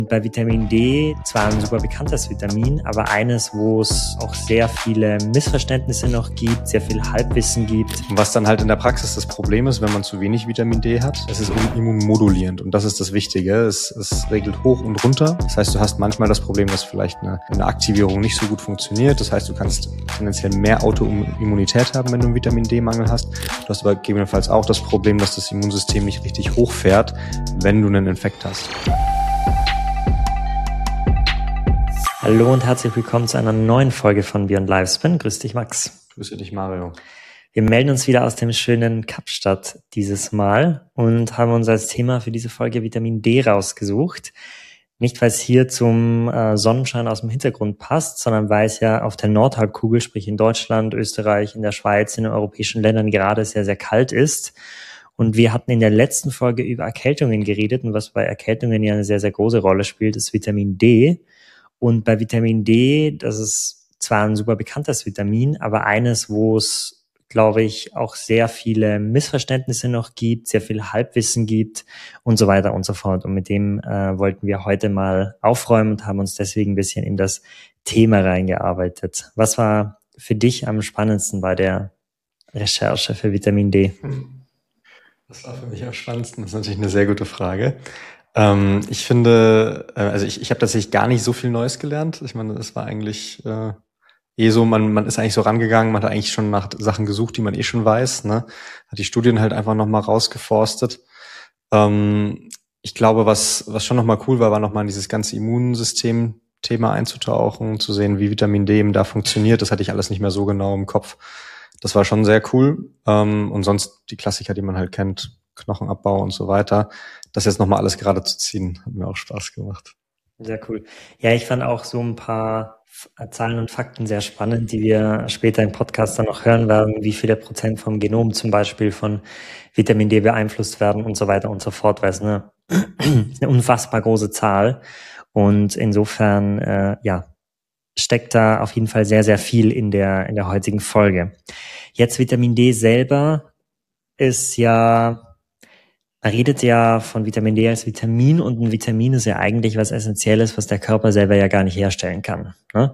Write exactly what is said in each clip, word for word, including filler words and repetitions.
Bei Vitamin D zwar ein super bekanntes Vitamin, aber eines, wo es auch sehr viele Missverständnisse noch gibt, sehr viel Halbwissen gibt. Und was dann halt in der Praxis das Problem ist, wenn man zu wenig Vitamin D hat, es ist immunmodulierend und das ist das Wichtige. Es, es regelt hoch und runter. Das heißt, du hast manchmal das Problem, dass vielleicht eine, eine Aktivierung nicht so gut funktioniert. Das heißt, du kannst tendenziell mehr Autoimmunität haben, wenn du einen Vitamin D-Mangel hast. Du hast aber gegebenenfalls auch das Problem, dass das Immunsystem nicht richtig hochfährt, wenn du einen Infekt hast. Hallo und herzlich willkommen zu einer neuen Folge von Beyond Lifespan. Grüß dich, Max. Grüße dich, Mario. Wir melden uns wieder aus dem schönen Kapstadt dieses Mal und haben uns als Thema für diese Folge Vitamin D rausgesucht. Nicht, weil es hier zum äh, Sonnenschein aus dem Hintergrund passt, sondern weil es ja auf der Nordhalbkugel, sprich in Deutschland, Österreich, in der Schweiz, in den europäischen Ländern gerade sehr, sehr kalt ist. Und wir hatten in der letzten Folge über Erkältungen geredet und was bei Erkältungen ja eine sehr, sehr große Rolle spielt, ist Vitamin D. Und bei Vitamin D, das ist zwar ein super bekanntes Vitamin, aber eines, wo es, glaube ich, auch sehr viele Missverständnisse noch gibt, sehr viel Halbwissen gibt und so weiter und so fort. Und mit dem äh, wollten wir heute mal aufräumen und haben uns deswegen ein bisschen in das Thema reingearbeitet. Was war für dich am spannendsten bei der Recherche für Vitamin D? Das war für mich am spannendsten. Das ist natürlich eine sehr gute Frage. Ähm, ich finde, äh, also ich, ich habe tatsächlich gar nicht so viel Neues gelernt. Ich meine, es war eigentlich äh, eh so, man, man ist eigentlich so rangegangen, man hat eigentlich schon nach Sachen gesucht, die man eh schon weiß, ne? Hat die Studien halt einfach nochmal rausgeforstet. Ähm, ich glaube, was, was schon nochmal cool war, war nochmal in dieses ganze Immunsystem-Thema einzutauchen, zu sehen, wie Vitamin D eben da funktioniert. Das hatte ich alles nicht mehr so genau im Kopf. Das war schon sehr cool. Ähm, und sonst die Klassiker, die man halt kennt, Knochenabbau und so weiter. Das jetzt nochmal alles gerade zu ziehen, hat mir auch Spaß gemacht. Sehr cool. Ja, ich fand auch so ein paar Zahlen und Fakten sehr spannend, die wir später im Podcast dann noch hören werden, wie viele Prozent vom Genom zum Beispiel von Vitamin D beeinflusst werden und so weiter und so fort, weil es eine, eine unfassbar große Zahl und insofern, äh, ja, steckt da auf jeden Fall sehr, sehr viel in der, in der heutigen Folge. Jetzt Vitamin D selber ist ja, man redet ja von Vitamin D als Vitamin und ein Vitamin ist ja eigentlich was Essentielles, was der Körper selber ja gar nicht herstellen kann, ne?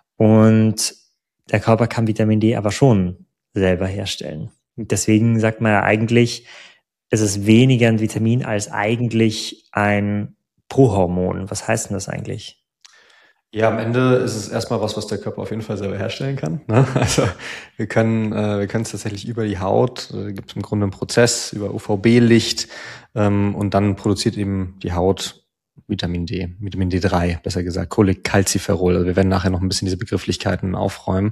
Und der Körper kann Vitamin D aber schon selber herstellen. Und deswegen sagt man ja eigentlich, es ist weniger ein Vitamin als eigentlich ein Prohormon. Was heißt denn das eigentlich? Ja, am Ende ist es erstmal was, was der Körper auf jeden Fall selber herstellen kann, ne? Also wir können äh, wir können es tatsächlich über die Haut, äh, gibt es im Grunde einen Prozess über U V B-Licht ähm, und dann produziert eben die Haut Vitamin D, Vitamin D drei, besser gesagt, Cholecalciferol. Also wir werden nachher noch ein bisschen diese Begrifflichkeiten aufräumen.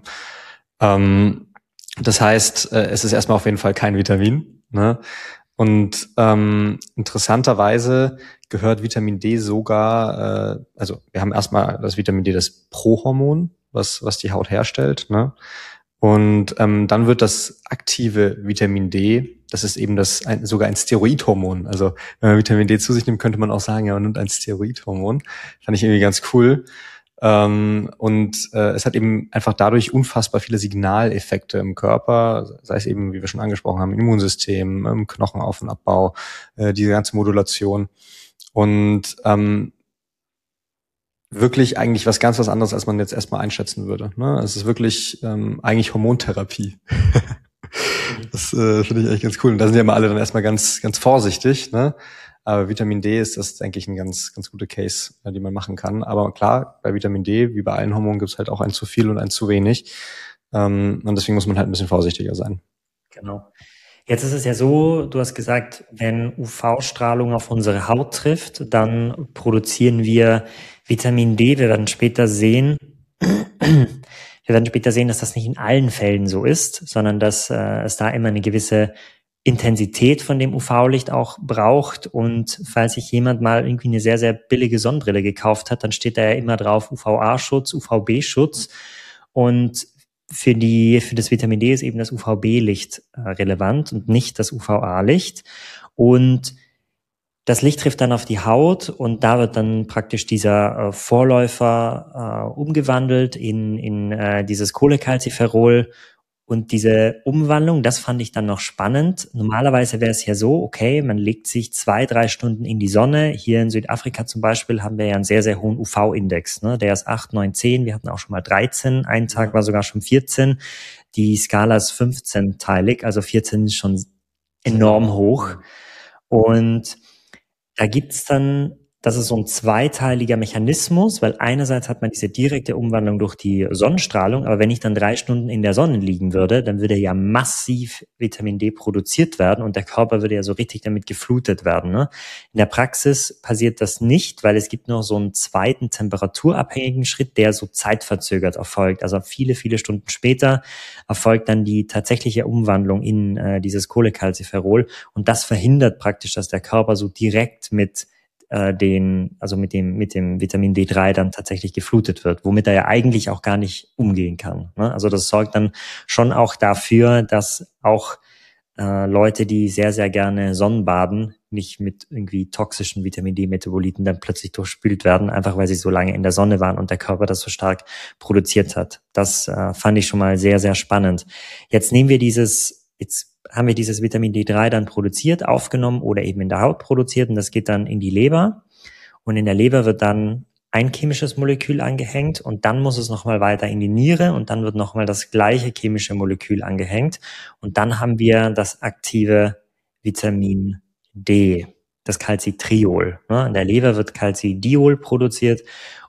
Ähm, das heißt, äh, es ist erstmal auf jeden Fall kein Vitamin, ne? Und ähm, interessanterweise gehört Vitamin D sogar, äh, also wir haben erstmal das Vitamin D, das Prohormon, was was die Haut herstellt, ne? Und ähm, dann wird das aktive Vitamin D, das ist eben das ein, sogar ein Steroidhormon. Also wenn man Vitamin D zu sich nimmt, könnte man auch sagen, ja, man nimmt ein Steroidhormon. Fand ich irgendwie ganz cool. Ähm, und äh, es hat eben einfach dadurch unfassbar viele Signaleffekte im Körper, sei es eben, wie wir schon angesprochen haben, im Immunsystem, im Knochenauf- und Abbau, äh, diese ganze Modulation. Und ähm, wirklich eigentlich was ganz was anderes, als man jetzt erstmal einschätzen würde, ne? Es ist wirklich ähm, eigentlich Hormontherapie. Das äh, finde ich echt ganz cool. Und da sind ja immer alle dann erstmal ganz ganz vorsichtig, ne? Aber Vitamin D ist das, denke ich, ein ganz ganz guter Case, äh, die man machen kann. Aber klar, bei Vitamin D, wie bei allen Hormonen, gibt es halt auch ein zu viel und ein zu wenig. Ähm, und deswegen muss man halt ein bisschen vorsichtiger sein. Genau. Jetzt ist es ja so, du hast gesagt, wenn U V-Strahlung auf unsere Haut trifft, dann produzieren wir Vitamin D. Wir werden später sehen, wir werden später sehen, dass das nicht in allen Fällen so ist, sondern dass äh, es da immer eine gewisse Intensität von dem U V-Licht auch braucht. Und falls sich jemand mal irgendwie eine sehr, sehr billige Sonnenbrille gekauft hat, dann steht da ja immer drauf U V A-Schutz, U V B-Schutz. Und für die, für das Vitamin D ist eben das U V B-Licht äh, relevant und nicht das U V A-Licht. Und das Licht trifft dann auf die Haut und da wird dann praktisch dieser äh, Vorläufer äh, umgewandelt in, in äh, dieses Cholecalciferol Und diese Umwandlung, das fand ich dann noch spannend. Normalerweise wäre es ja so, okay, man legt sich zwei, drei Stunden in die Sonne. Hier in Südafrika zum Beispiel haben wir ja einen sehr, sehr hohen U V-Index. Ne? Der ist acht, neun, zehn. Wir hatten auch schon mal dreizehn. Ein Tag war sogar schon vierzehn. Die Skala ist fünfzehn-teilig, also vierzehn ist schon enorm hoch. Und da gibt's dann, das ist so ein zweiteiliger Mechanismus, weil einerseits hat man diese direkte Umwandlung durch die Sonnenstrahlung, aber wenn ich dann drei Stunden in der Sonne liegen würde, dann würde ja massiv Vitamin D produziert werden und der Körper würde ja so richtig damit geflutet werden. Ne? In der Praxis passiert das nicht, weil es gibt noch so einen zweiten temperaturabhängigen Schritt, der so zeitverzögert erfolgt. Also viele, viele Stunden später erfolgt dann die tatsächliche Umwandlung in äh, dieses Cholecalciferol und das verhindert praktisch, dass der Körper so direkt mit den, also mit dem, mit dem Vitamin D drei dann tatsächlich geflutet wird, womit er ja eigentlich auch gar nicht umgehen kann. Ne? Also das sorgt dann schon auch dafür, dass auch äh, Leute, die sehr, sehr gerne Sonnenbaden, nicht mit irgendwie toxischen Vitamin D-Metaboliten dann plötzlich durchspült werden, einfach weil sie so lange in der Sonne waren und der Körper das so stark produziert hat. Das äh, fand ich schon mal sehr, sehr spannend. Jetzt nehmen wir dieses, jetzt haben wir dieses Vitamin D drei dann produziert, aufgenommen oder eben in der Haut produziert und das geht dann in die Leber und in der Leber wird dann ein chemisches Molekül angehängt und dann muss es nochmal weiter in die Niere und dann wird nochmal das gleiche chemische Molekül angehängt und dann haben wir das aktive Vitamin D, das Calcitriol. In der Leber wird Calcidiol produziert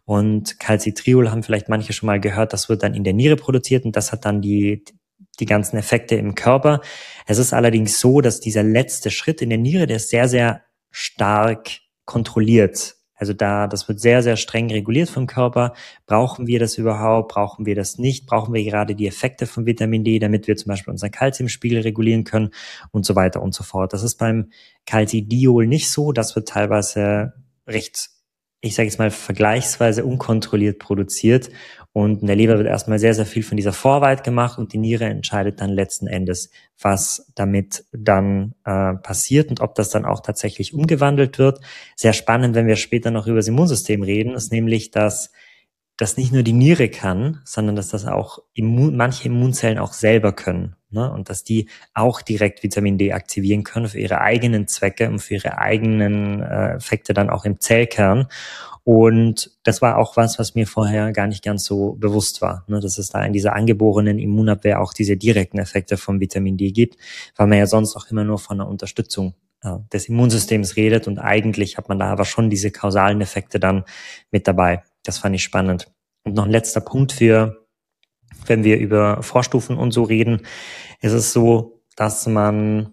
und Calcitriol haben vielleicht manche schon mal gehört, das wird dann in der Niere produziert und das hat dann die die ganzen Effekte im Körper. Es ist allerdings so, dass dieser letzte Schritt in der Niere, der ist sehr, sehr stark kontrolliert. Also da, das wird sehr, sehr streng reguliert vom Körper. Brauchen wir das überhaupt? Brauchen wir das nicht? Brauchen wir gerade die Effekte von Vitamin D, damit wir zum Beispiel unseren Calciumspiegel regulieren können und so weiter und so fort. Das ist beim Calcidiol nicht so. Das wird teilweise recht, ich sage jetzt mal, vergleichsweise unkontrolliert produziert. Und in der Leber wird erstmal sehr, sehr viel von dieser Vorarbeit gemacht und die Niere entscheidet dann letzten Endes, was damit dann äh, passiert und ob das dann auch tatsächlich umgewandelt wird. Sehr spannend, wenn wir später noch über das Immunsystem reden, ist nämlich, dass das nicht nur die Niere kann, sondern dass das auch Immun, manche Immunzellen auch selber können. Ne? Und dass die auch direkt Vitamin D aktivieren können für ihre eigenen Zwecke und für ihre eigenen äh, Effekte dann auch im Zellkern. Und das war auch was, was mir vorher gar nicht ganz so bewusst war, ne, dass es da in dieser angeborenen Immunabwehr auch diese direkten Effekte von Vitamin D gibt, weil man ja sonst auch immer nur von einer Unterstützung äh, des Immunsystems redet und eigentlich hat man da aber schon diese kausalen Effekte dann mit dabei. Das fand ich spannend. Und noch ein letzter Punkt für, wenn wir über Vorstufen und so reden, ist es so, dass man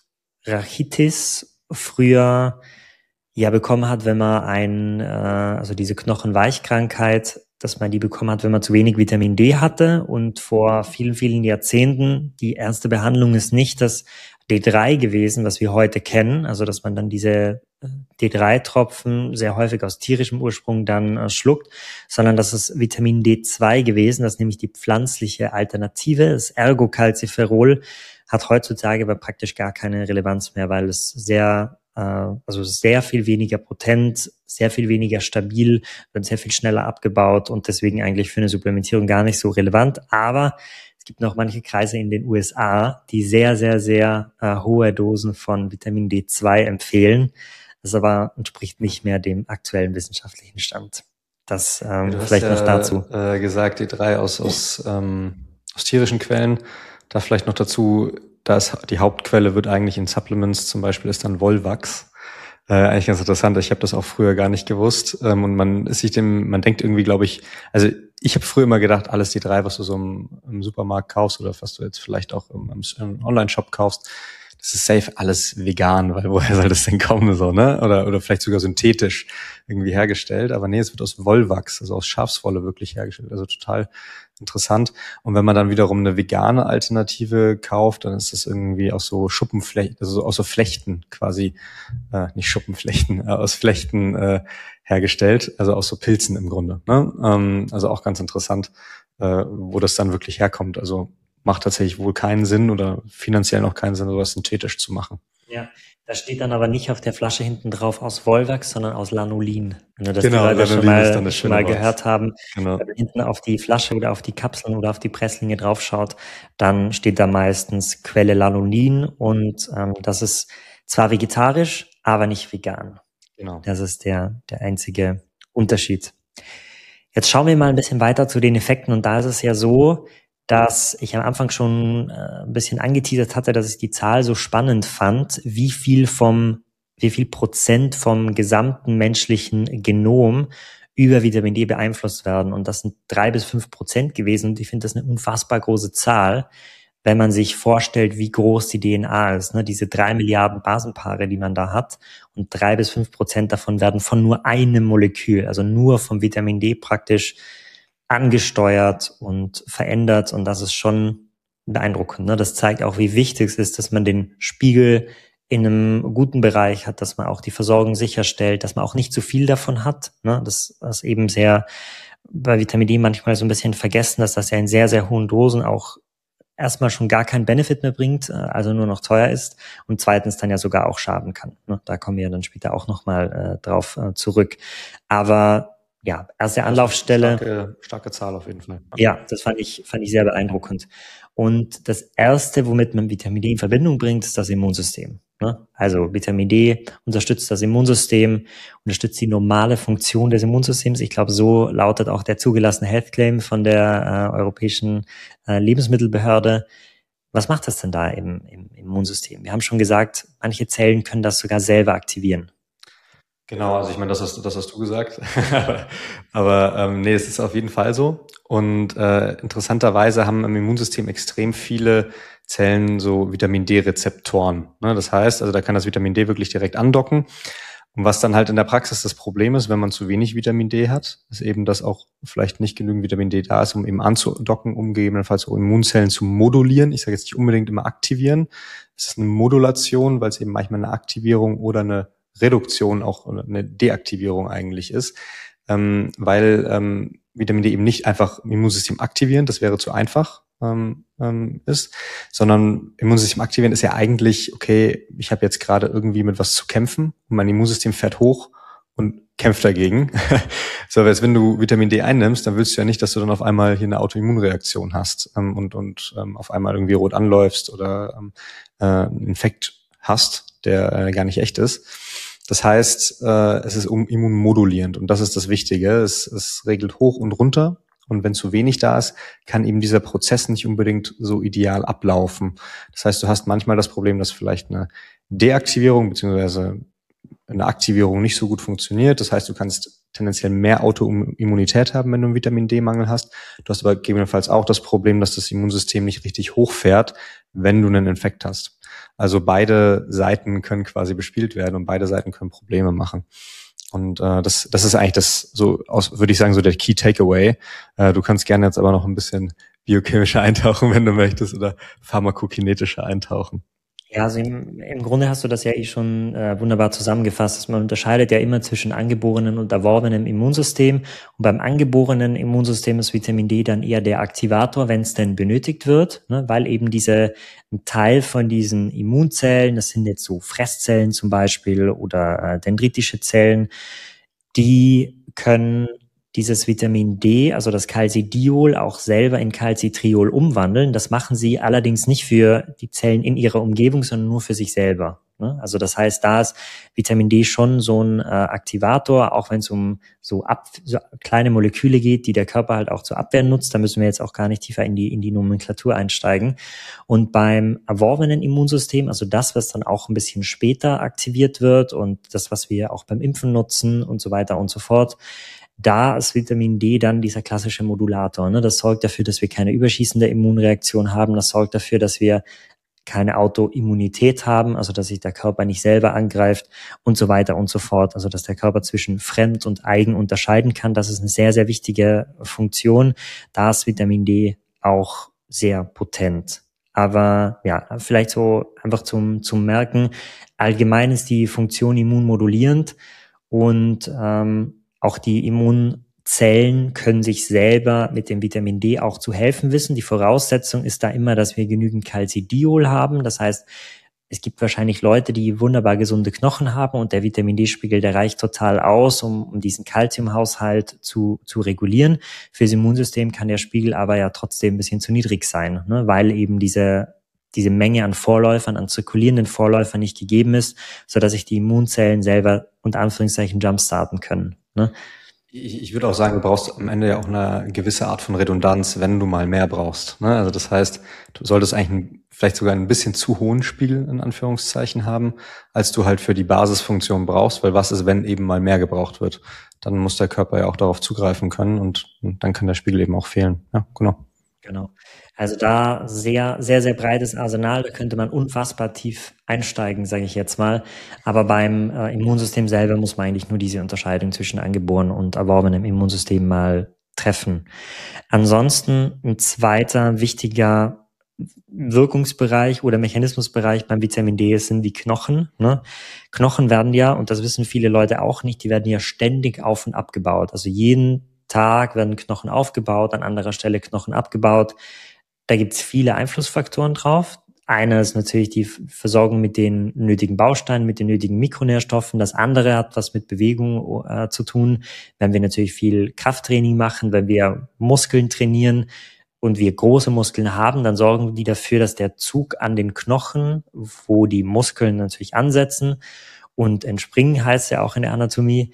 Rachitis früher ja bekommen hat, wenn man ein, äh, also diese Knochenweichkrankheit, dass man die bekommen hat, wenn man zu wenig Vitamin D hatte. Und vor vielen, vielen Jahrzehnten, die erste Behandlung ist nicht das D drei gewesen, was wir heute kennen. Also, dass man dann diese D drei Tropfen sehr häufig aus tierischem Ursprung dann äh, schluckt, sondern das ist Vitamin D zwei gewesen. Das ist nämlich die pflanzliche Alternative. Das Ergocalciferol hat heutzutage aber praktisch gar keine Relevanz mehr, weil es sehr also sehr viel weniger potent, sehr viel weniger stabil, wird sehr viel schneller abgebaut und deswegen eigentlich für eine Supplementierung gar nicht so relevant. Aber es gibt noch manche Kreise in den U S A, die sehr, sehr, sehr äh, hohe Dosen von Vitamin D zwei empfehlen. Das aber entspricht nicht mehr dem aktuellen wissenschaftlichen Stand. Das ähm, du vielleicht hast noch ja, dazu. Äh, gesagt, D drei aus, aus, ähm, aus tierischen Quellen. Da vielleicht noch dazu, da ist die Hauptquelle wird eigentlich in Supplements, zum Beispiel ist dann Wollwachs. Äh, eigentlich ganz interessant. Ich habe das auch früher gar nicht gewusst. Ähm, und man ist sich dem, man denkt irgendwie, glaube ich, also ich habe früher immer gedacht, alles D drei, was du so im, im Supermarkt kaufst oder was du jetzt vielleicht auch im, im Online-Shop kaufst, das ist safe alles vegan, weil woher soll das denn kommen, so, ne? Oder, oder vielleicht sogar synthetisch irgendwie hergestellt. Aber nee, es wird aus Wollwachs, also aus Schafswolle wirklich hergestellt. Also total interessant. Und wenn man dann wiederum eine vegane Alternative kauft, dann ist das irgendwie aus so Schuppenflechten, also aus so Flechten quasi, äh, nicht Schuppenflechten, äh, aus Flechten äh, hergestellt, also aus so Pilzen im Grunde. Ne? Ähm, also auch ganz interessant, äh, wo das dann wirklich herkommt. Also macht tatsächlich wohl keinen Sinn oder finanziell noch keinen Sinn, sowas synthetisch zu machen. Ja, da steht dann aber nicht auf der Flasche hinten drauf aus Volvax, sondern aus Lanolin. Wenn das Genau, die Leute schon Lanolin ist dann mal, das schon schöne mal Wort. gehört haben, Genau. wenn man hinten auf die Flasche oder auf die Kapseln oder auf die Presslinge draufschaut, dann steht da meistens Quelle Lanolin und ähm, das ist zwar vegetarisch, aber nicht vegan. Genau. Das ist der, der einzige Unterschied. Jetzt schauen wir mal ein bisschen weiter zu den Effekten und da ist es ja so, dass ich am Anfang schon äh, ein bisschen angeteasert hatte, dass ich die Zahl so spannend fand, wie viel vom, wie viel Prozent vom gesamten menschlichen Genom über Vitamin D beeinflusst werden. Und das sind drei bis fünf Prozent gewesen. Und ich finde das eine unfassbar große Zahl, wenn man sich vorstellt, wie groß die D N A ist. Ne? Diese drei Milliarden Basenpaare, die man da hat. Und drei bis fünf Prozent davon werden von nur einem Molekül, also nur vom Vitamin D praktisch angesteuert und verändert. Und das ist schon beeindruckend. Ne? Das zeigt auch, wie wichtig es ist, dass man den Spiegel in einem guten Bereich hat, dass man auch die Versorgung sicherstellt, dass man auch nicht zu viel davon hat. Ne? Das ist eben sehr bei Vitamin D manchmal so ein bisschen vergessen, dass das ja in sehr, sehr hohen Dosen auch erstmal schon gar keinen Benefit mehr bringt, also nur noch teuer ist und zweitens dann ja sogar auch schaden kann. Ne? Da kommen wir dann später auch nochmal äh, drauf äh, zurück. Aber ja, erste Anlaufstelle. Starke, starke Zahl auf jeden Fall. Ja, das fand ich, fand ich sehr beeindruckend. Und das Erste, womit man Vitamin D in Verbindung bringt, ist das Immunsystem. Ne? Also Vitamin D unterstützt das Immunsystem, unterstützt die normale Funktion des Immunsystems. Ich glaube, so lautet auch der zugelassene Health Claim von der äh, Europäischen äh, Lebensmittelbehörde. Was macht das denn da im, im Immunsystem? Wir haben schon gesagt, manche Zellen können das sogar selber aktivieren. Genau, also ich meine, das hast, das hast du gesagt. Aber ähm, nee, es ist auf jeden Fall so. Und äh, interessanterweise haben im Immunsystem extrem viele Zellen so Vitamin D-Rezeptoren. Ne? Das heißt, also da kann das Vitamin D wirklich direkt andocken. Und was dann halt in der Praxis das Problem ist, wenn man zu wenig Vitamin D hat, ist eben, dass auch vielleicht nicht genügend Vitamin D da ist, um eben anzudocken, um gegebenenfalls auch Immunzellen zu modulieren. Ich sage jetzt nicht unbedingt immer aktivieren. Es ist eine Modulation, weil es eben manchmal eine Aktivierung oder eine Reduktion, auch eine Deaktivierung eigentlich ist, ähm, weil ähm, Vitamin D eben nicht einfach im Immunsystem aktivieren, das wäre zu einfach ähm, ähm, ist, sondern Immunsystem aktivieren ist ja eigentlich, okay, ich habe jetzt gerade irgendwie mit was zu kämpfen und mein Immunsystem fährt hoch und kämpft dagegen. So, als wenn du Vitamin D einnimmst, dann willst du ja nicht, dass du dann auf einmal hier eine Autoimmunreaktion hast ähm, und, und ähm, auf einmal irgendwie rot anläufst oder ähm, äh, einen Infekt hast, der äh, gar nicht echt ist. Das heißt, äh, es ist immunmodulierend und das ist das Wichtige. Es, es regelt hoch und runter und wenn zu wenig da ist, kann eben dieser Prozess nicht unbedingt so ideal ablaufen. Das heißt, du hast manchmal das Problem, dass vielleicht eine Deaktivierung beziehungsweise eine Aktivierung nicht so gut funktioniert. Das heißt, du kannst tendenziell mehr Autoimmunität haben, wenn du einen Vitamin D-Mangel hast. Du hast aber gegebenenfalls auch das Problem, dass das Immunsystem nicht richtig hochfährt, wenn du einen Infekt hast. Also beide Seiten können quasi bespielt werden und beide Seiten können Probleme machen. Und äh, das, das ist eigentlich das, so aus, würde ich sagen, so der Key Takeaway. Äh, du kannst gerne jetzt aber noch ein bisschen biochemischer eintauchen, wenn du möchtest, oder pharmakokinetischer eintauchen. Ja, also im, im Grunde hast du das ja eh schon äh, wunderbar zusammengefasst, dass man unterscheidet ja immer zwischen angeborenen und erworbenem Immunsystem. Und beim angeborenen Immunsystem ist Vitamin D dann eher der Aktivator, wenn es denn benötigt wird, ne? Weil eben diese ein Teil von diesen Immunzellen, das sind jetzt so Fresszellen zum Beispiel oder äh, dendritische Zellen, die können dieses Vitamin D, also das Calcidiol, auch selber in Calcitriol umwandeln. Das machen sie allerdings nicht für die Zellen in ihrer Umgebung, sondern nur für sich selber. Also das heißt, da ist Vitamin D schon so ein äh, Aktivator, auch wenn es um so, ab, so kleine Moleküle geht, die der Körper halt auch zur Abwehr nutzt. Da müssen wir jetzt auch gar nicht tiefer in die, in die Nomenklatur einsteigen. Und beim erworbenen Immunsystem, also das, was dann auch ein bisschen später aktiviert wird und das, was wir auch beim Impfen nutzen und so weiter und so fort, da ist Vitamin D dann dieser klassische Modulator. Ne? Das sorgt dafür, dass wir keine überschießende Immunreaktion haben. Das sorgt dafür, dass wir keine Autoimmunität haben, also dass sich der Körper nicht selber angreift und so weiter und so fort. Also dass der Körper zwischen fremd und eigen unterscheiden kann. Das ist eine sehr, sehr wichtige Funktion. Da ist Vitamin D auch sehr potent. Aber ja, vielleicht so einfach zum, zum Merken. Allgemein ist die Funktion immunmodulierend und ähm, auch die Immunzellen können sich selber mit dem Vitamin D auch zu helfen wissen. Die Voraussetzung ist da immer, dass wir genügend Calcidiol haben. Das heißt, es gibt wahrscheinlich Leute, die wunderbar gesunde Knochen haben und der Vitamin D-Spiegel, der reicht total aus, um, um diesen Kalziumhaushalt zu, zu regulieren. Fürs Immunsystem kann der Spiegel aber ja trotzdem ein bisschen zu niedrig sein, ne? Weil eben diese, diese Menge an Vorläufern, an zirkulierenden Vorläufern nicht gegeben ist, sodass sich die Immunzellen selber unter Anführungszeichen jumpstarten können, ne? Ich, ich würde auch sagen, du brauchst am Ende ja auch eine gewisse Art von Redundanz, wenn du mal mehr brauchst, ne? Also das heißt, du solltest eigentlich ein, vielleicht sogar ein bisschen zu hohen Spiegel in Anführungszeichen haben, als du halt für die Basisfunktion brauchst, weil was ist, wenn eben mal mehr gebraucht wird? Dann muss der Körper ja auch darauf zugreifen können und, und dann kann der Spiegel eben auch fehlen. Ja, genau. Genau. Also da sehr, sehr, sehr breites Arsenal, da könnte man unfassbar tief einsteigen, sage ich jetzt mal. Aber beim äh, Immunsystem selber muss man eigentlich nur diese Unterscheidung zwischen angeborenen und erworbenem Immunsystem mal treffen. Ansonsten ein zweiter wichtiger Wirkungsbereich oder Mechanismusbereich beim Vitamin D sind die Knochen, ne? Knochen werden ja, und das wissen viele Leute auch nicht, die werden ja ständig auf und abgebaut. Also jeden Tag werden Knochen aufgebaut, an anderer Stelle Knochen abgebaut. Da gibt's viele Einflussfaktoren drauf. Einer ist natürlich die Versorgung mit den nötigen Bausteinen, mit den nötigen Mikronährstoffen. Das andere hat was mit Bewegung äh, zu tun. Wenn wir natürlich viel Krafttraining machen, wenn wir Muskeln trainieren und wir große Muskeln haben, dann sorgen die dafür, dass der Zug an den Knochen, wo die Muskeln natürlich ansetzen und entspringen, heißt ja auch in der Anatomie,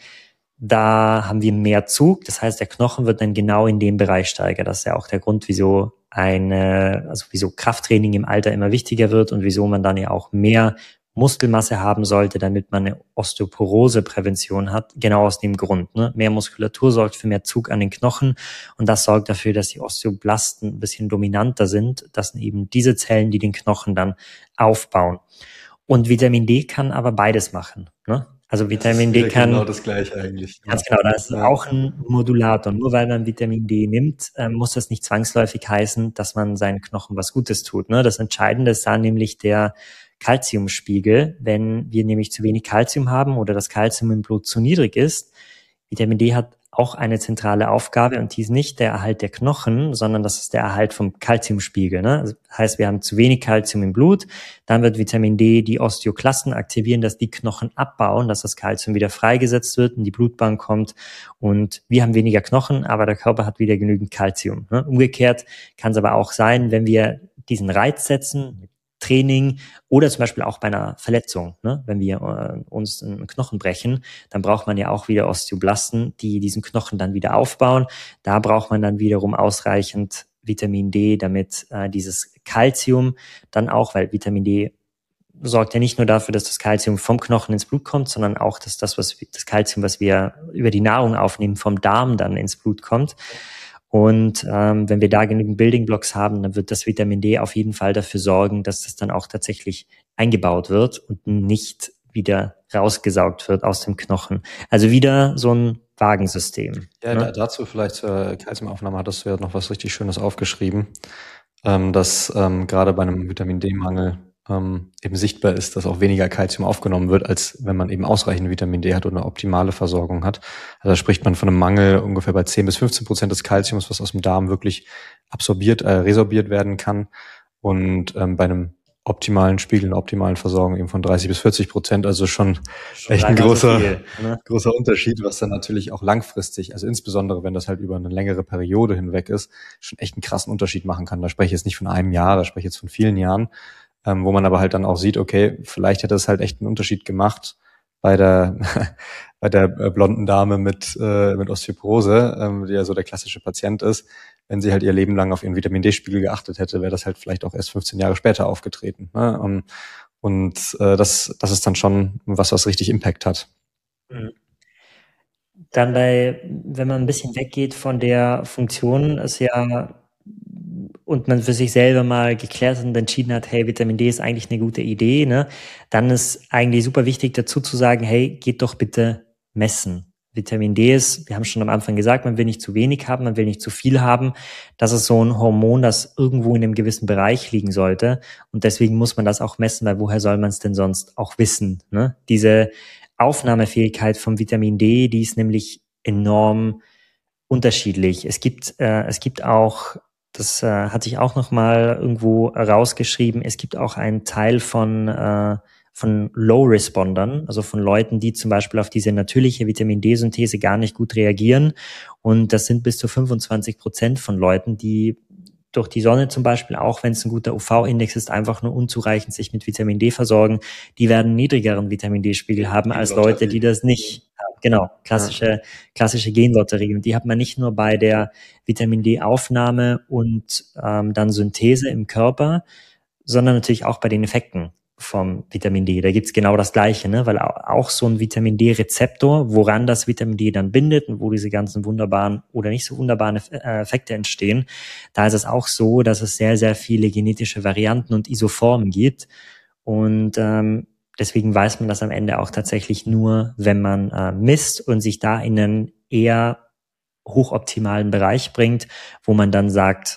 da haben wir mehr Zug. Das heißt, der Knochen wird dann genau in dem Bereich steigen. Das ist ja auch der Grund, wieso eine, also wieso Krafttraining im Alter immer wichtiger wird und wieso man dann ja auch mehr Muskelmasse haben sollte, damit man eine Osteoporose-Prävention hat. Genau aus dem Grund, ne? Mehr Muskulatur sorgt für mehr Zug an den Knochen und das sorgt dafür, dass die Osteoblasten ein bisschen dominanter sind. Das sind eben diese Zellen, die den Knochen dann aufbauen. Und Vitamin D kann aber beides machen, ne? Also Vitamin D kann genau das Gleiche eigentlich. Ganz genau, da ist ja auch ein Modulator. Nur weil man Vitamin D nimmt, äh, muss das nicht zwangsläufig heißen, dass man seinen Knochen was Gutes tut, ne? Das Entscheidende ist da nämlich der Calciumspiegel. Wenn wir nämlich zu wenig Calcium haben oder das Calcium im Blut zu niedrig ist, Vitamin D hat auch eine zentrale Aufgabe und die ist nicht der Erhalt der Knochen, sondern das ist der Erhalt vom Calciumspiegel, ne? Also das heißt, wir haben zu wenig Calcium im Blut, dann wird Vitamin D die Osteoklasten aktivieren, dass die Knochen abbauen, dass das Calcium wieder freigesetzt wird, in die Blutbahn kommt und wir haben weniger Knochen, aber der Körper hat wieder genügend Calcium, ne? Umgekehrt kann es aber auch sein, wenn wir diesen Reiz setzen, Training oder zum Beispiel auch bei einer Verletzung, ne? Wenn wir äh, uns einen Knochen brechen, dann braucht man ja auch wieder Osteoblasten, die diesen Knochen dann wieder aufbauen. Da braucht man dann wiederum ausreichend Vitamin D, damit äh, dieses Calcium dann auch, weil Vitamin D sorgt ja nicht nur dafür, dass das Calcium vom Knochen ins Blut kommt, sondern auch, dass das, was das Calcium, was wir über die Nahrung aufnehmen, vom Darm dann ins Blut kommt. Und ähm, wenn wir da genügend Building Blocks haben, dann wird das Vitamin D auf jeden Fall dafür sorgen, dass das dann auch tatsächlich eingebaut wird und nicht wieder rausgesaugt wird aus dem Knochen. Also wieder so ein Wagensystem. Ja, ne? da, dazu vielleicht zur Calciumaufnahme hattest du ja noch was richtig Schönes aufgeschrieben, ähm, dass ähm, gerade bei einem Vitamin D-Mangel ähm, eben sichtbar ist, dass auch weniger Calcium aufgenommen wird, als wenn man eben ausreichend Vitamin D hat und eine optimale Versorgung hat. Also da spricht man von einem Mangel ungefähr bei zehn bis fünfzehn Prozent des Calciums, was aus dem Darm wirklich absorbiert, äh, resorbiert werden kann. Und ähm, bei einem optimalen Spiegel, einer optimalen Versorgung eben von dreißig bis vierzig Prozent, also schon, schon echt ein großer, so viel, ne? großer Unterschied, was dann natürlich auch langfristig, also insbesondere wenn das halt über eine längere Periode hinweg ist, schon echt einen krassen Unterschied machen kann. Da spreche ich jetzt nicht von einem Jahr, da spreche ich jetzt von vielen Jahren, ähm, wo man aber halt dann auch sieht, okay, vielleicht hätte es halt echt einen Unterschied gemacht bei der bei der blonden Dame mit äh, mit Osteoporose, ähm, die ja so der klassische Patient ist. Wenn sie halt ihr Leben lang auf ihren Vitamin D-Spiegel geachtet hätte, wäre das halt vielleicht auch erst fünfzehn Jahre später aufgetreten. Ne? Und, und äh, das das ist dann schon was, was richtig Impact hat. Dann bei, wenn man ein bisschen weggeht von der Funktion, ist ja und man für sich selber mal geklärt und entschieden hat, hey, Vitamin D ist eigentlich eine gute Idee, ne? Dann ist eigentlich super wichtig dazu zu sagen, hey, geht doch bitte messen. Vitamin D ist, wir haben schon am Anfang gesagt, man will nicht zu wenig haben, man will nicht zu viel haben. Das ist so ein Hormon, das irgendwo in einem gewissen Bereich liegen sollte. Und deswegen muss man das auch messen, weil woher soll man es denn sonst auch wissen, ne? Diese Aufnahmefähigkeit vom Vitamin D, die ist nämlich enorm unterschiedlich. Es gibt, äh, es gibt auch das äh, hatte ich auch noch mal irgendwo rausgeschrieben. Es gibt auch einen Teil von äh, von Low-Respondern, also von Leuten, die zum Beispiel auf diese natürliche Vitamin-D-Synthese gar nicht gut reagieren. Und das sind bis zu fünfundzwanzig Prozent von Leuten, die durch die Sonne zum Beispiel, auch wenn es ein guter U V-Index ist, einfach nur unzureichend sich mit Vitamin D versorgen, die werden einen niedrigeren Vitamin D-Spiegel haben als Leute, die das nicht haben. Genau, klassische, klassische Genlotterie. Und die hat man nicht nur bei der Vitamin D-Aufnahme und ähm, dann Synthese im Körper, sondern natürlich auch bei den Effekten vom Vitamin D. Da gibt's genau das Gleiche, ne? Weil auch so ein Vitamin D-Rezeptor, woran das Vitamin D dann bindet und wo diese ganzen wunderbaren oder nicht so wunderbaren Effekte entstehen, da ist es auch so, dass es sehr, sehr viele genetische Varianten und Isoformen gibt. Und ähm, deswegen weiß man das am Ende auch tatsächlich nur, wenn man äh, misst und sich da in einen eher hochoptimalen Bereich bringt, wo man dann sagt,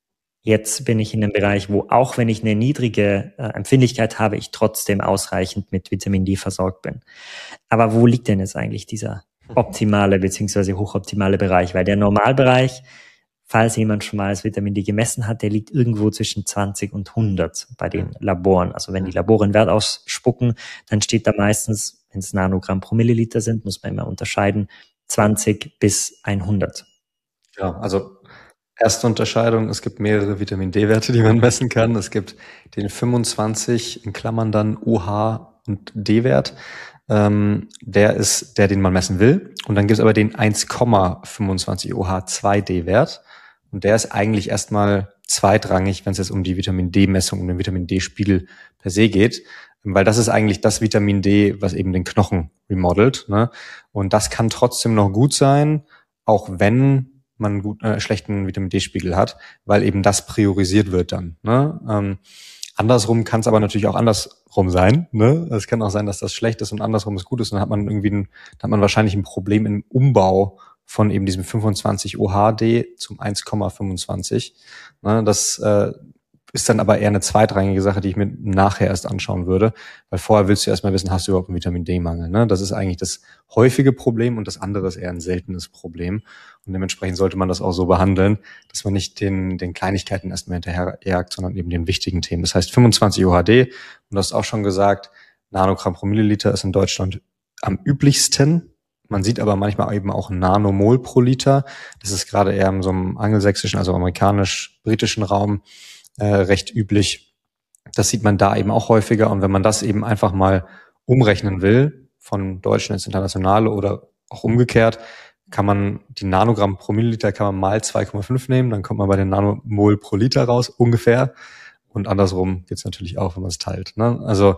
jetzt bin ich in einem Bereich, wo auch wenn ich eine niedrige äh, Empfindlichkeit habe, ich trotzdem ausreichend mit Vitamin D versorgt bin. Aber wo liegt denn jetzt eigentlich dieser optimale bzw. hochoptimale Bereich? Weil der Normalbereich, falls jemand schon mal das Vitamin D gemessen hat, der liegt irgendwo zwischen zwanzig und hundert bei den Laboren. Also wenn die Labore einen Wert ausspucken, dann steht da meistens, wenn es Nanogramm pro Milliliter sind, muss man immer unterscheiden, zwanzig bis hundert. Ja, also erste Unterscheidung, es gibt mehrere Vitamin-D-Werte, die man messen kann. Es gibt den fünfundzwanzig, in Klammern dann O H und D-Wert. Ähm, der ist der, den man messen will. Und dann gibt es aber den eins Komma fünfundzwanzig O H zwei D-Wert. Und der ist eigentlich erstmal zweitrangig, wenn es jetzt um die Vitamin-D-Messung, um den Vitamin-D-Spiegel per se geht. Weil das ist eigentlich das Vitamin D, was eben den Knochen remodelt, ne? Und das kann trotzdem noch gut sein, auch wenn man einen guten, äh, schlechten Vitamin D-Spiegel hat, weil eben das priorisiert wird dann. Ne? Ähm, andersrum kann es aber natürlich auch andersrum sein. Ne? Es kann auch sein, dass das schlecht ist und andersrum ist gut ist. Und dann hat man irgendwie, ein, dann hat man wahrscheinlich ein Problem im Umbau von eben diesem fünfundzwanzig O H D zum eins Komma fünfundzwanzig. Ne? Das äh, ist dann aber eher eine zweitrangige Sache, die ich mir nachher erst anschauen würde, weil vorher willst du erstmal wissen, hast du überhaupt einen Vitamin D-Mangel. Ne? Das ist eigentlich das häufige Problem und das andere ist eher ein seltenes Problem. Und dementsprechend sollte man das auch so behandeln, dass man nicht den, den Kleinigkeiten erstmal hinterherjagt, sondern eben den wichtigen Themen. Das heißt fünfundzwanzig O H D, und du hast auch schon gesagt, Nanogramm pro Milliliter ist in Deutschland am üblichsten. Man sieht aber manchmal eben auch Nanomol pro Liter. Das ist gerade eher in so einem angelsächsischen, also amerikanisch-britischen Raum äh, recht üblich. Das sieht man da eben auch häufiger. Und wenn man das eben einfach mal umrechnen will, von Deutschen ins Internationale oder auch umgekehrt, kann man die Nanogramm pro Milliliter kann man mal zwei Komma fünf nehmen, dann kommt man bei den Nanomol pro Liter raus, ungefähr. Und andersrum geht's natürlich auch, wenn man es teilt. Ne? Also